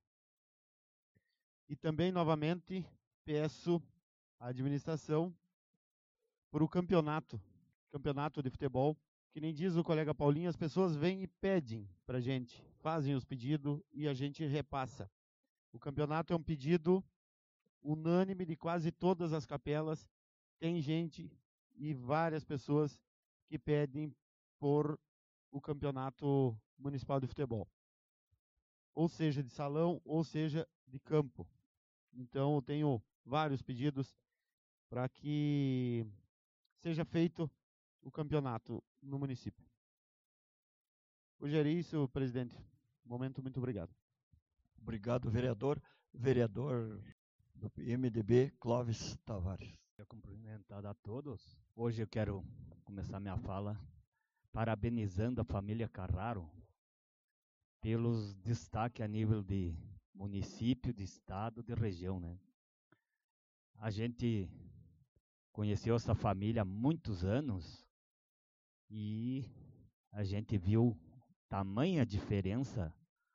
E também, novamente, peço à administração por o campeonato, campeonato de futebol, que nem diz o colega Paulinho, as pessoas vêm e pedem para a gente, fazem os pedidos e a gente repassa. O campeonato é um pedido unânime de quase todas as capelas, tem gente e várias pessoas que pedem por o campeonato municipal de futebol, ou seja, de salão, ou seja, de campo. Então, eu tenho vários pedidos para que seja feito o campeonato no município. Hoje era isso, presidente. Momento, muito obrigado. Obrigado, vereador. Vereador do P M D B, Clóvis Tavares. Quero cumprimentar a todos. Hoje eu quero começar minha fala parabenizando a família Carraro pelos destaques a nível de município, de estado, de região, né? A gente conheceu essa família há muitos anos e a gente viu tamanha diferença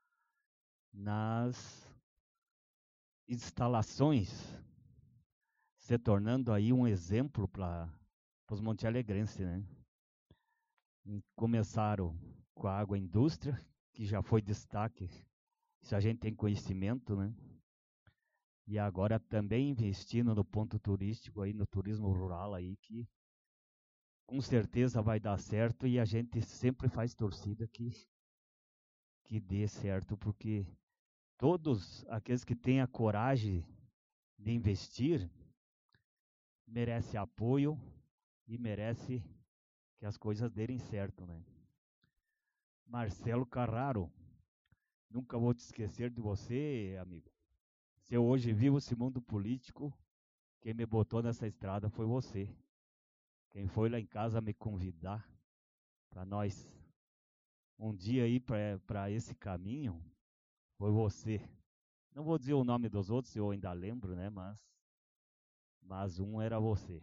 nas instalações, se tornando aí um exemplo para os montealegrenses, né? E começaram com a agroindústria, que já foi destaque, isso a gente tem conhecimento, né? E agora também investindo no ponto turístico, aí no turismo rural, aí que com certeza vai dar certo e a gente sempre faz torcida que, que dê certo, porque todos aqueles que têm a coragem de investir merecem apoio e merece que as coisas derem certo, né? Marcelo Carraro, nunca vou te esquecer de você, amigo. Se eu hoje vivo esse mundo político, quem me botou nessa estrada foi você. Quem foi lá em casa me convidar para nós um dia ir para esse caminho foi você. Não vou dizer o nome dos outros, eu ainda lembro, né? Mas, mas um era você.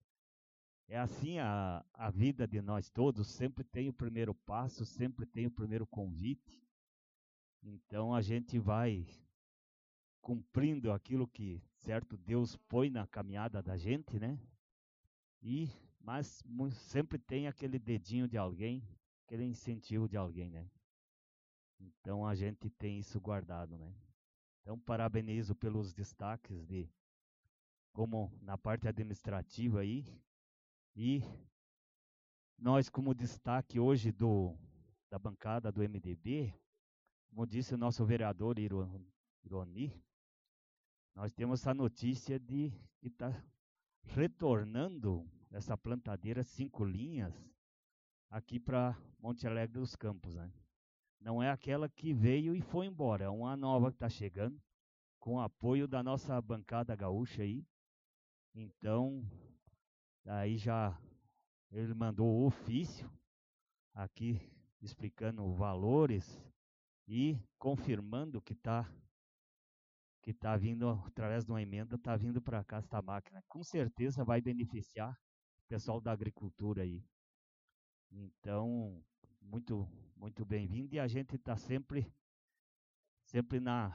É assim a, a vida de nós todos, sempre tem o primeiro passo, sempre tem o primeiro convite. Então a gente vai cumprindo aquilo que, certo, Deus põe na caminhada da gente, né? E, mas sempre tem aquele dedinho de alguém, aquele incentivo de alguém, né? Então a gente tem isso guardado, né? Então parabenizo pelos destaques de como na parte administrativa aí, e nós como destaque hoje do, da bancada do M D B, como disse o nosso vereador Ironi, nós temos essa notícia de que está retornando essa plantadeira cinco linhas aqui para Monte Alegre dos Campos, né? Não é aquela que veio e foi embora, é uma nova que está chegando, com o apoio da nossa bancada gaúcha aí. Então, aí já ele mandou o ofício aqui explicando valores e confirmando que está que tá vindo, através de uma emenda, está vindo para cá esta máquina. Com certeza vai beneficiar o pessoal da agricultura aí. Então, muito, muito bem-vindo. E a gente está sempre, sempre na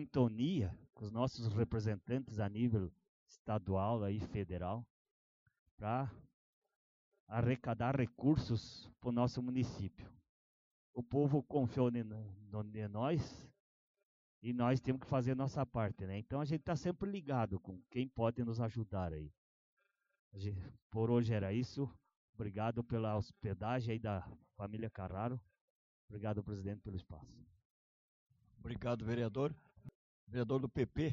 sintonia com os nossos representantes a nível estadual e federal, para arrecadar recursos para o nosso município. O povo confiou em nós e nós temos que fazer a nossa parte, né? Então a gente está sempre ligado com quem pode nos ajudar aí. Por hoje era isso. Obrigado pela hospedagem aí da família Carraro. Obrigado, presidente, pelo espaço. Obrigado, vereador. Vereador do P P,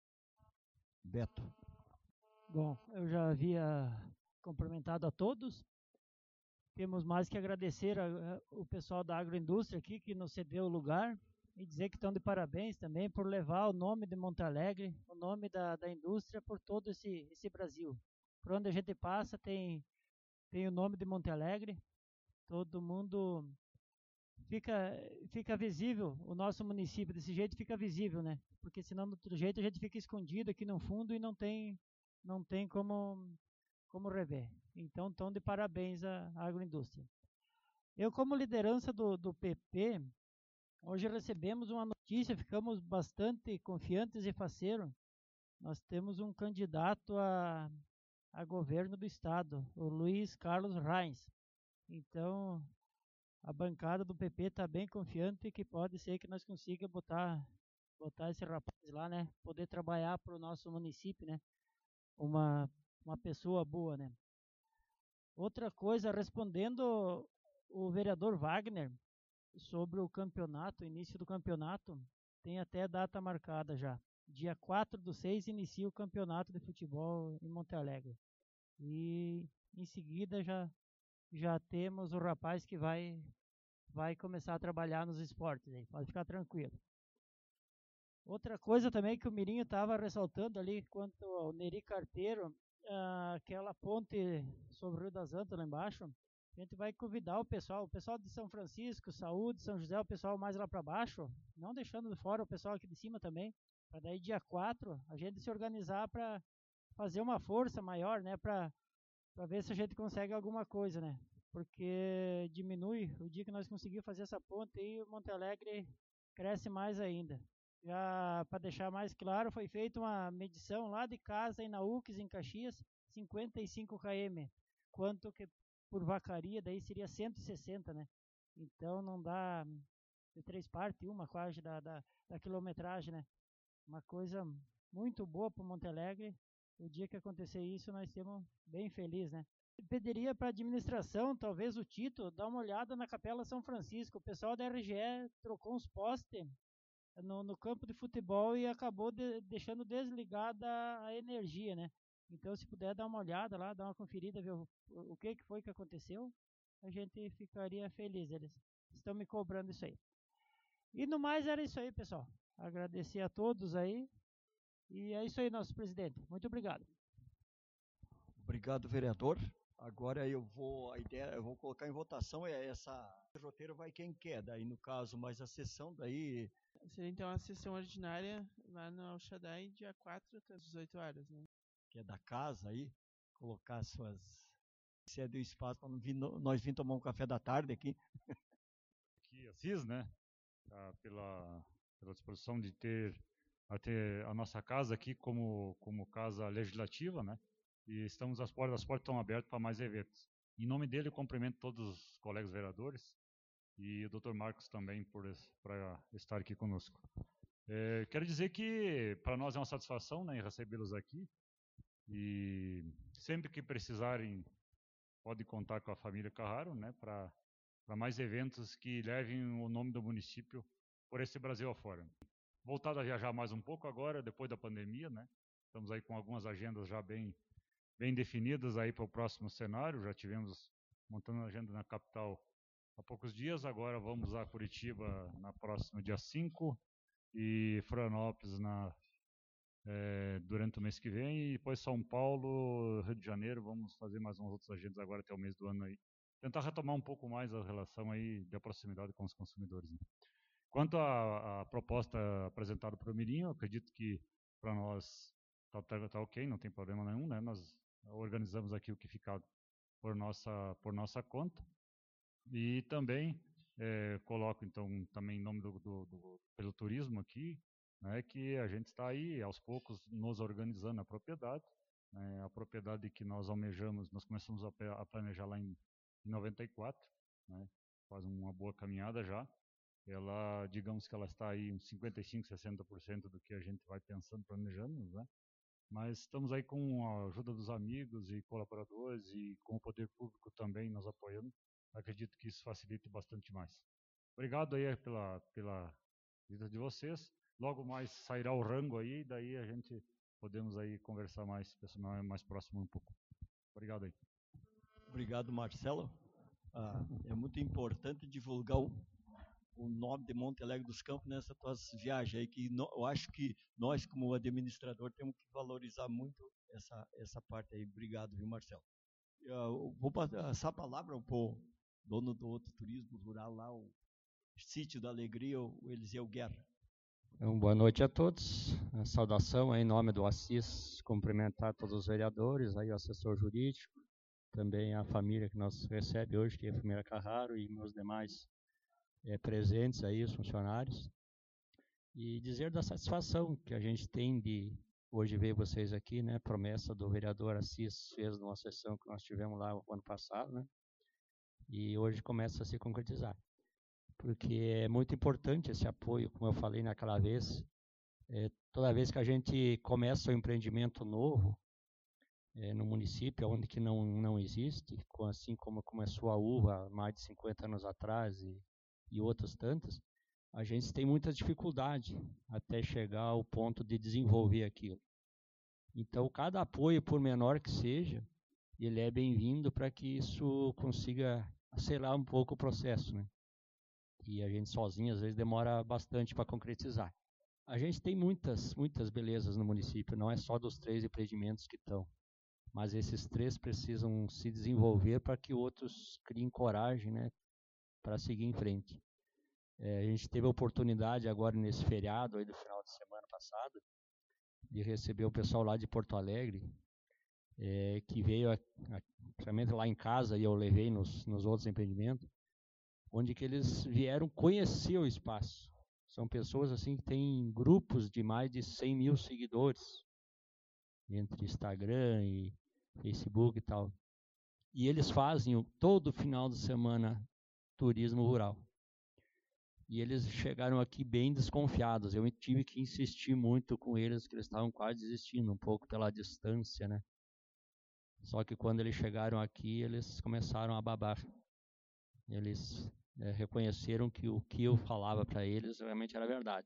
Beto. Bom, eu já havia cumprimentado a todos. Temos mais que agradecer a, a, o pessoal da agroindústria aqui que nos cedeu o lugar e dizer que estão de parabéns também por levar o nome de Monte Alegre, o nome da, da indústria por todo esse, esse Brasil. Por onde a gente passa tem, tem o nome de Monte Alegre, todo mundo fica, fica visível, o nosso município desse jeito fica visível, né? Porque senão do outro jeito a gente fica escondido aqui no fundo e não tem, não tem como, como rever. Então, estão de parabéns à agroindústria. Eu, como liderança do, do P P, hoje recebemos uma notícia, ficamos bastante confiantes e faceiros. Nós temos um candidato a, a governo do estado, o Luiz Carlos Reins. Então, a bancada do P P está bem confiante que pode ser que nós consigamos botar, botar esse rapaz lá, né? Poder trabalhar para o nosso município, né? Uma, uma pessoa boa, né? Outra coisa, respondendo o vereador Wagner sobre o campeonato, o início do campeonato, tem até data marcada já. Dia quatro do seis inicia o campeonato de futebol em Monte Alegre. E em seguida já, já temos o rapaz que vai, vai começar a trabalhar nos esportes. Aí. Pode ficar tranquilo. Outra coisa também que o Mirinho estava ressaltando ali quanto ao Neri Carteiro, Uh, aquela ponte sobre o Rio das Antas lá embaixo, a gente vai convidar o pessoal, o pessoal de São Francisco, Saúde, São José, o pessoal mais lá para baixo, não deixando de fora o pessoal aqui de cima também, para daí dia quatro a gente se organizar para fazer uma força maior, né, para ver se a gente consegue alguma coisa, né, porque diminui o dia que nós conseguimos fazer essa ponte e o Monte Alegre cresce mais ainda. Já para deixar mais claro, foi feita uma medição lá de casa em na U C S, em Caxias, cinquenta e cinco quilômetros, quanto que por vacaria, daí seria cento e sessenta, né? Então não dá de três partes, uma quase da, da, da quilometragem, né? Uma coisa muito boa para o Monte Alegre. O dia que acontecer isso, nós estamos bem felizes, né? Eu pediria para a administração, talvez o Tito, dar uma olhada na Capela São Francisco. O pessoal da R G E trocou uns postes No, no campo de futebol e acabou de, deixando desligada a energia, né? Então, se puder dar uma olhada lá, dar uma conferida, ver o, o que, que foi que aconteceu, a gente ficaria feliz. Eles estão me cobrando isso aí. E no mais era isso aí, pessoal. Agradecer a todos aí. E é isso aí, nosso presidente. Muito obrigado. Obrigado, vereador. Agora eu vou, a ideia, eu vou colocar em votação, é essa, esse roteiro vai quem quer, daí no caso, mas a sessão daí... Seria então a sessão ordinária lá no El Shaddai, dia quatro até as dezoito horas, né? Que é da casa aí, colocar suas... Se é do espaço para nós vir tomar um café da tarde aqui. Aqui, Assis, né? Ah, pela, pela disposição de ter até a nossa casa aqui como, como casa legislativa, né? E estamos, as portas, as portas estão abertas para mais eventos. Em nome dele, eu cumprimento todos os colegas vereadores e o doutor Marcos também por para estar aqui conosco. É, quero dizer que para nós é uma satisfação, né, recebê-los aqui e sempre que precisarem pode contar com a família Carraro, né, para para mais eventos que levem o nome do município por esse Brasil afora. Voltado a viajar mais um pouco agora, depois da pandemia, né? Estamos aí com algumas agendas já bem bem definidas aí para o próximo cenário. Já tivemos montando a agenda na capital há poucos dias, agora vamos a Curitiba na próxima dia cinco e Florianópolis na, é, durante o mês que vem, e depois São Paulo, Rio de Janeiro, vamos fazer mais umas outras agendas agora até o mês do ano aí. Tentar retomar um pouco mais a relação aí da proximidade com os consumidores. Né? Quanto à proposta apresentada pelo Mirinho, eu acredito que para nós está tá, tá ok, não tem problema nenhum, né? Nós organizamos aqui o que fica por nossa, por nossa conta. E também é, coloco, então, também em nome do, do, do, pelo turismo aqui, né, que a gente está aí, aos poucos, nos organizando na propriedade É, a propriedade que nós almejamos, nós começamos a, a planejar lá em, em noventa e quatro, né, faz uma boa caminhada já. Ela, digamos que ela está aí uns cinquenta e cinco, sessenta por cento do que a gente vai pensando, planejando, né? Mas estamos aí com a ajuda dos amigos e colaboradores e com o poder público também nos apoiando. Acredito que isso facilite bastante mais. Obrigado aí pela, pela visita de vocês. Logo mais sairá o rango aí, daí a gente podemos aí conversar mais, pessoal mais próximo um pouco. Obrigado aí. Obrigado, Marcelo. Ah, é muito importante divulgar o, o nome de Monte Alegre dos Campos nessa tua viagem aí, que no, eu acho que nós, como administrador, temos que valorizar muito essa, essa parte aí. Obrigado, viu, Marcelo? Eu vou passar a palavra para o dono do outro turismo rural lá, o Sítio da Alegria, o Eliseu Guerra. Então, boa noite a todos. A saudação em nome do Assis, cumprimentar todos os vereadores, aí o assessor jurídico, também a família que nos recebe hoje, que é a família Carraro, e meus demais é, presentes aí, os funcionários. E dizer da satisfação que a gente tem de hoje ver vocês aqui, né? Promessa do vereador Assis fez numa sessão que nós tivemos lá o ano passado, né? E hoje começa a se concretizar. Porque é muito importante esse apoio, como eu falei naquela vez, é, toda vez que a gente começa um empreendimento novo é, no município, onde que não, não existe, com, assim como começou a uva há mais de cinquenta anos atrás e, e outras tantas, a gente tem muita dificuldade até chegar ao ponto de desenvolver aquilo. Então, cada apoio, por menor que seja, ele é bem-vindo para que isso consiga acelerar um pouco o processo, né? E a gente sozinho, às vezes, demora bastante para concretizar. A gente tem muitas, muitas belezas no município, não é só dos três empreendimentos que estão, mas esses três precisam se desenvolver para que outros criem coragem, né, para seguir em frente. É, a gente teve a oportunidade agora nesse feriado, aí do final de semana passado, de receber o pessoal lá de Porto Alegre, é, que veio, a, a, principalmente lá em casa, e eu levei nos, nos outros empreendimentos, onde que eles vieram conhecer o espaço. São pessoas assim que têm grupos de mais de cem mil seguidores, entre Instagram e Facebook e tal. E eles fazem todo final de semana turismo rural. E eles chegaram aqui bem desconfiados. Eu tive que insistir muito com eles, que eles estavam quase desistindo, um pouco pela distância, né? Só que quando eles chegaram aqui, eles começaram a babar. Eles é, reconheceram que o que eu falava para eles realmente era verdade.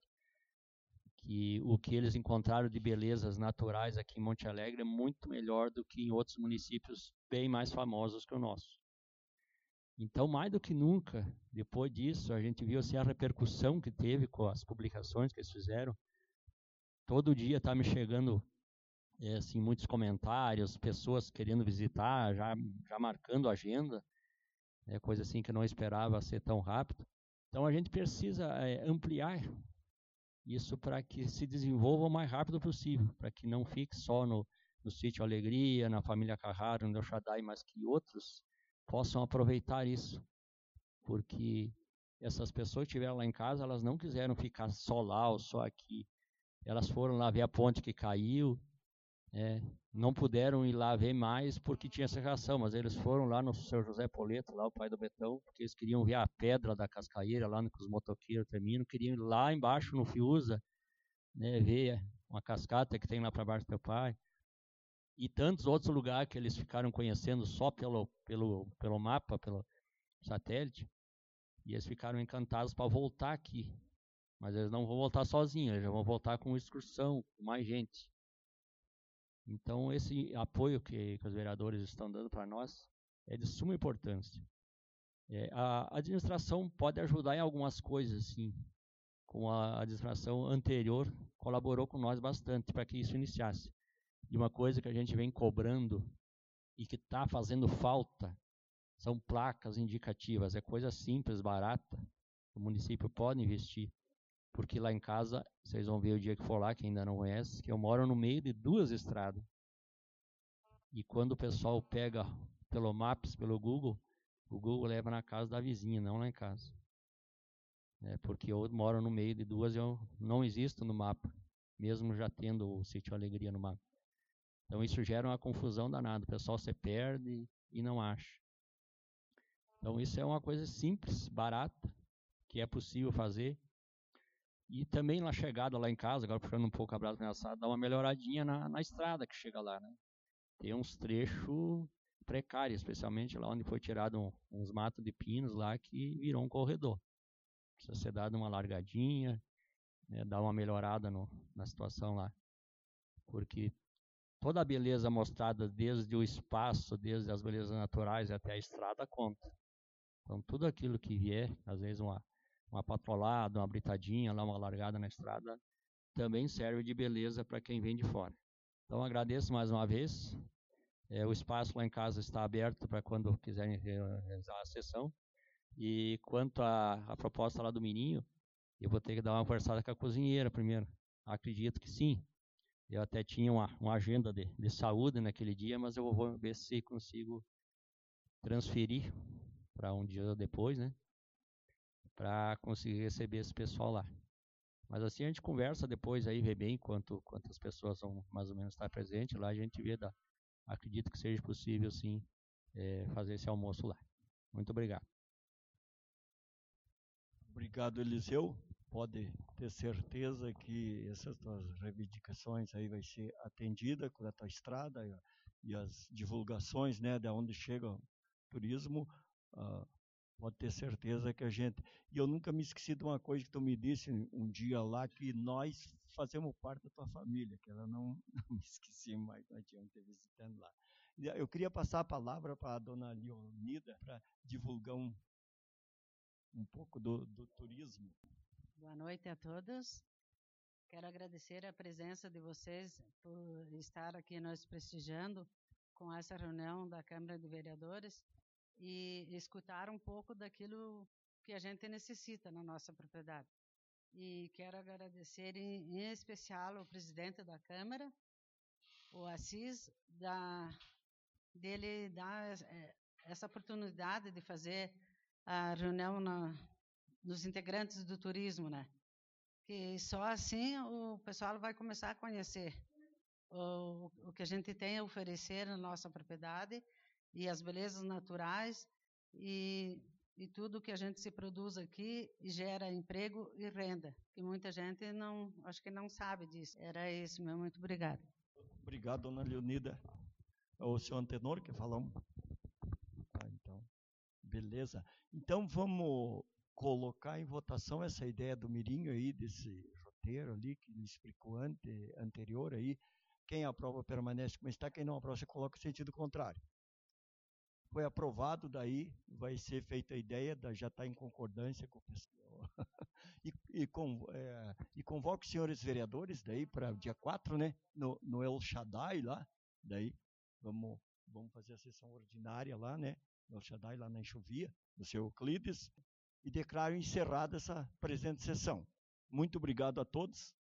Que o que eles encontraram de belezas naturais aqui em Monte Alegre é muito melhor do que em outros municípios bem mais famosos que o nosso. Então, mais do que nunca, depois disso, a gente viu assim, a repercussão que teve com as publicações que eles fizeram. Todo dia está me chegando é, assim, muitos comentários, pessoas querendo visitar, já, já marcando a agenda. É coisa assim que eu não esperava ser tão rápido. Então a gente precisa é, ampliar isso para que se desenvolva o mais rápido possível, para que não fique só no, no Sítio Alegria, na família Carraro, no El Shaddai, mas que outros possam aproveitar isso. Porque essas pessoas que estiveram lá em casa, elas não quiseram ficar só lá ou só aqui. Elas foram lá ver a ponte que caiu, é, não puderam ir lá ver mais porque tinha essa reação, mas eles foram lá no seu José Poleto, lá o pai do Betão, porque eles queriam ver a pedra da Cascaeira, lá no que os motoqueiros terminam, queriam ir lá embaixo no Fiuza, né, ver uma cascata que tem lá para baixo do teu pai, e tantos outros lugares que eles ficaram conhecendo só pelo, pelo, pelo mapa, pelo satélite, e eles ficaram encantados para voltar aqui, mas eles não vão voltar sozinhos, eles já vão voltar com excursão, com mais gente. Então, esse apoio que, que os vereadores estão dando para nós é de suma importância. É, a administração pode ajudar em algumas coisas, sim. Com a administração anterior, colaborou com nós bastante para que isso iniciasse. E uma coisa que a gente vem cobrando e que está fazendo falta são placas indicativas. É coisa simples, barata. O município pode investir. Porque lá em casa, vocês vão ver o dia que for lá, quem ainda não conhece, que eu moro no meio de duas estradas. E quando o pessoal pega pelo Maps, pelo Google, o Google leva na casa da vizinha, não lá em casa. É, porque eu moro no meio de duas e eu não existo no mapa, mesmo já tendo o Sítio Alegria no mapa. Então isso gera uma confusão danada, o pessoal se perde e não acha. Então isso é uma coisa simples, barata, que é possível fazer. E também na chegada lá em casa, agora puxando um pouco a brasa ameaçada, dá uma melhoradinha na, na estrada que chega lá, né? Tem uns trechos precários, especialmente lá onde foi tirado um, uns matos de pinos lá que virou um corredor. Precisa ser dado uma largadinha, né, dar uma melhorada no, na situação lá. Porque toda a beleza mostrada desde o espaço, desde as belezas naturais até a estrada conta. Então tudo aquilo que vier, às vezes uma, uma patrolada, uma britadinha, lá uma largada na estrada, também serve de beleza para quem vem de fora. Então agradeço mais uma vez. É, o espaço lá em casa está aberto para quando quiserem realizar a sessão. E quanto à proposta lá do Mirinho, eu vou ter que dar uma conversada com a cozinheira primeiro. Acredito que sim. Eu até tinha uma, uma agenda de, de saúde naquele dia, mas eu vou ver se consigo transferir para um dia depois, né? Para conseguir receber esse pessoal lá. Mas assim a gente conversa depois aí, vê bem quanto, quantas pessoas vão mais ou menos estar presentes lá, a gente vê da. Acredito que seja possível, sim, é, fazer esse almoço lá. Muito obrigado. Obrigado, Eliseu. Pode ter certeza que essas tuas reivindicações aí vai ser atendida com a tua estrada e, e as divulgações, né, de onde chega o turismo. Uh, pode ter certeza que a gente... E eu nunca me esqueci de uma coisa que tu me disse um dia lá, que nós fazemos parte da tua família, que ela não, não me esqueci mais, nós tínhamos te visitando lá. Eu queria passar a palavra para a dona Leonida para divulgar um, um pouco do, do turismo. Boa noite a todos. Quero agradecer a presença de vocês por estar aqui nos prestigiando com essa reunião da Câmara de Vereadores e escutar um pouco daquilo que a gente necessita na nossa propriedade. E quero agradecer em, em especial o presidente da Câmara, o Assis, da, dele dar essa oportunidade de fazer a reunião na, nos integrantes do turismo, né? Que só assim o pessoal vai começar a conhecer o, o que a gente tem a oferecer na nossa propriedade e as belezas naturais e, e tudo que a gente se produz aqui e gera emprego e renda, que muita gente não, acho que não sabe disso. Era isso mesmo, muito obrigada. Obrigado, dona Leonida. O senhor Antenor quer falar um? Ah, então, beleza. Então vamos colocar em votação essa ideia do Mirinho aí, desse roteiro ali, que ele explicou ante, anterior aí. Quem aprova permanece como está, quem não aprova, você coloca o sentido contrário. Foi aprovado, daí vai ser feita a ideia, já está em concordância com o pessoal. e, e, com, é, e convoca os senhores vereadores daí para dia quatro, né, no, no El Shaddai lá, daí vamos, vamos fazer a sessão ordinária lá, né, no El Shaddai, lá na Enxovia, no seu Euclides, e declaro encerrada essa presente sessão. Muito obrigado a todos.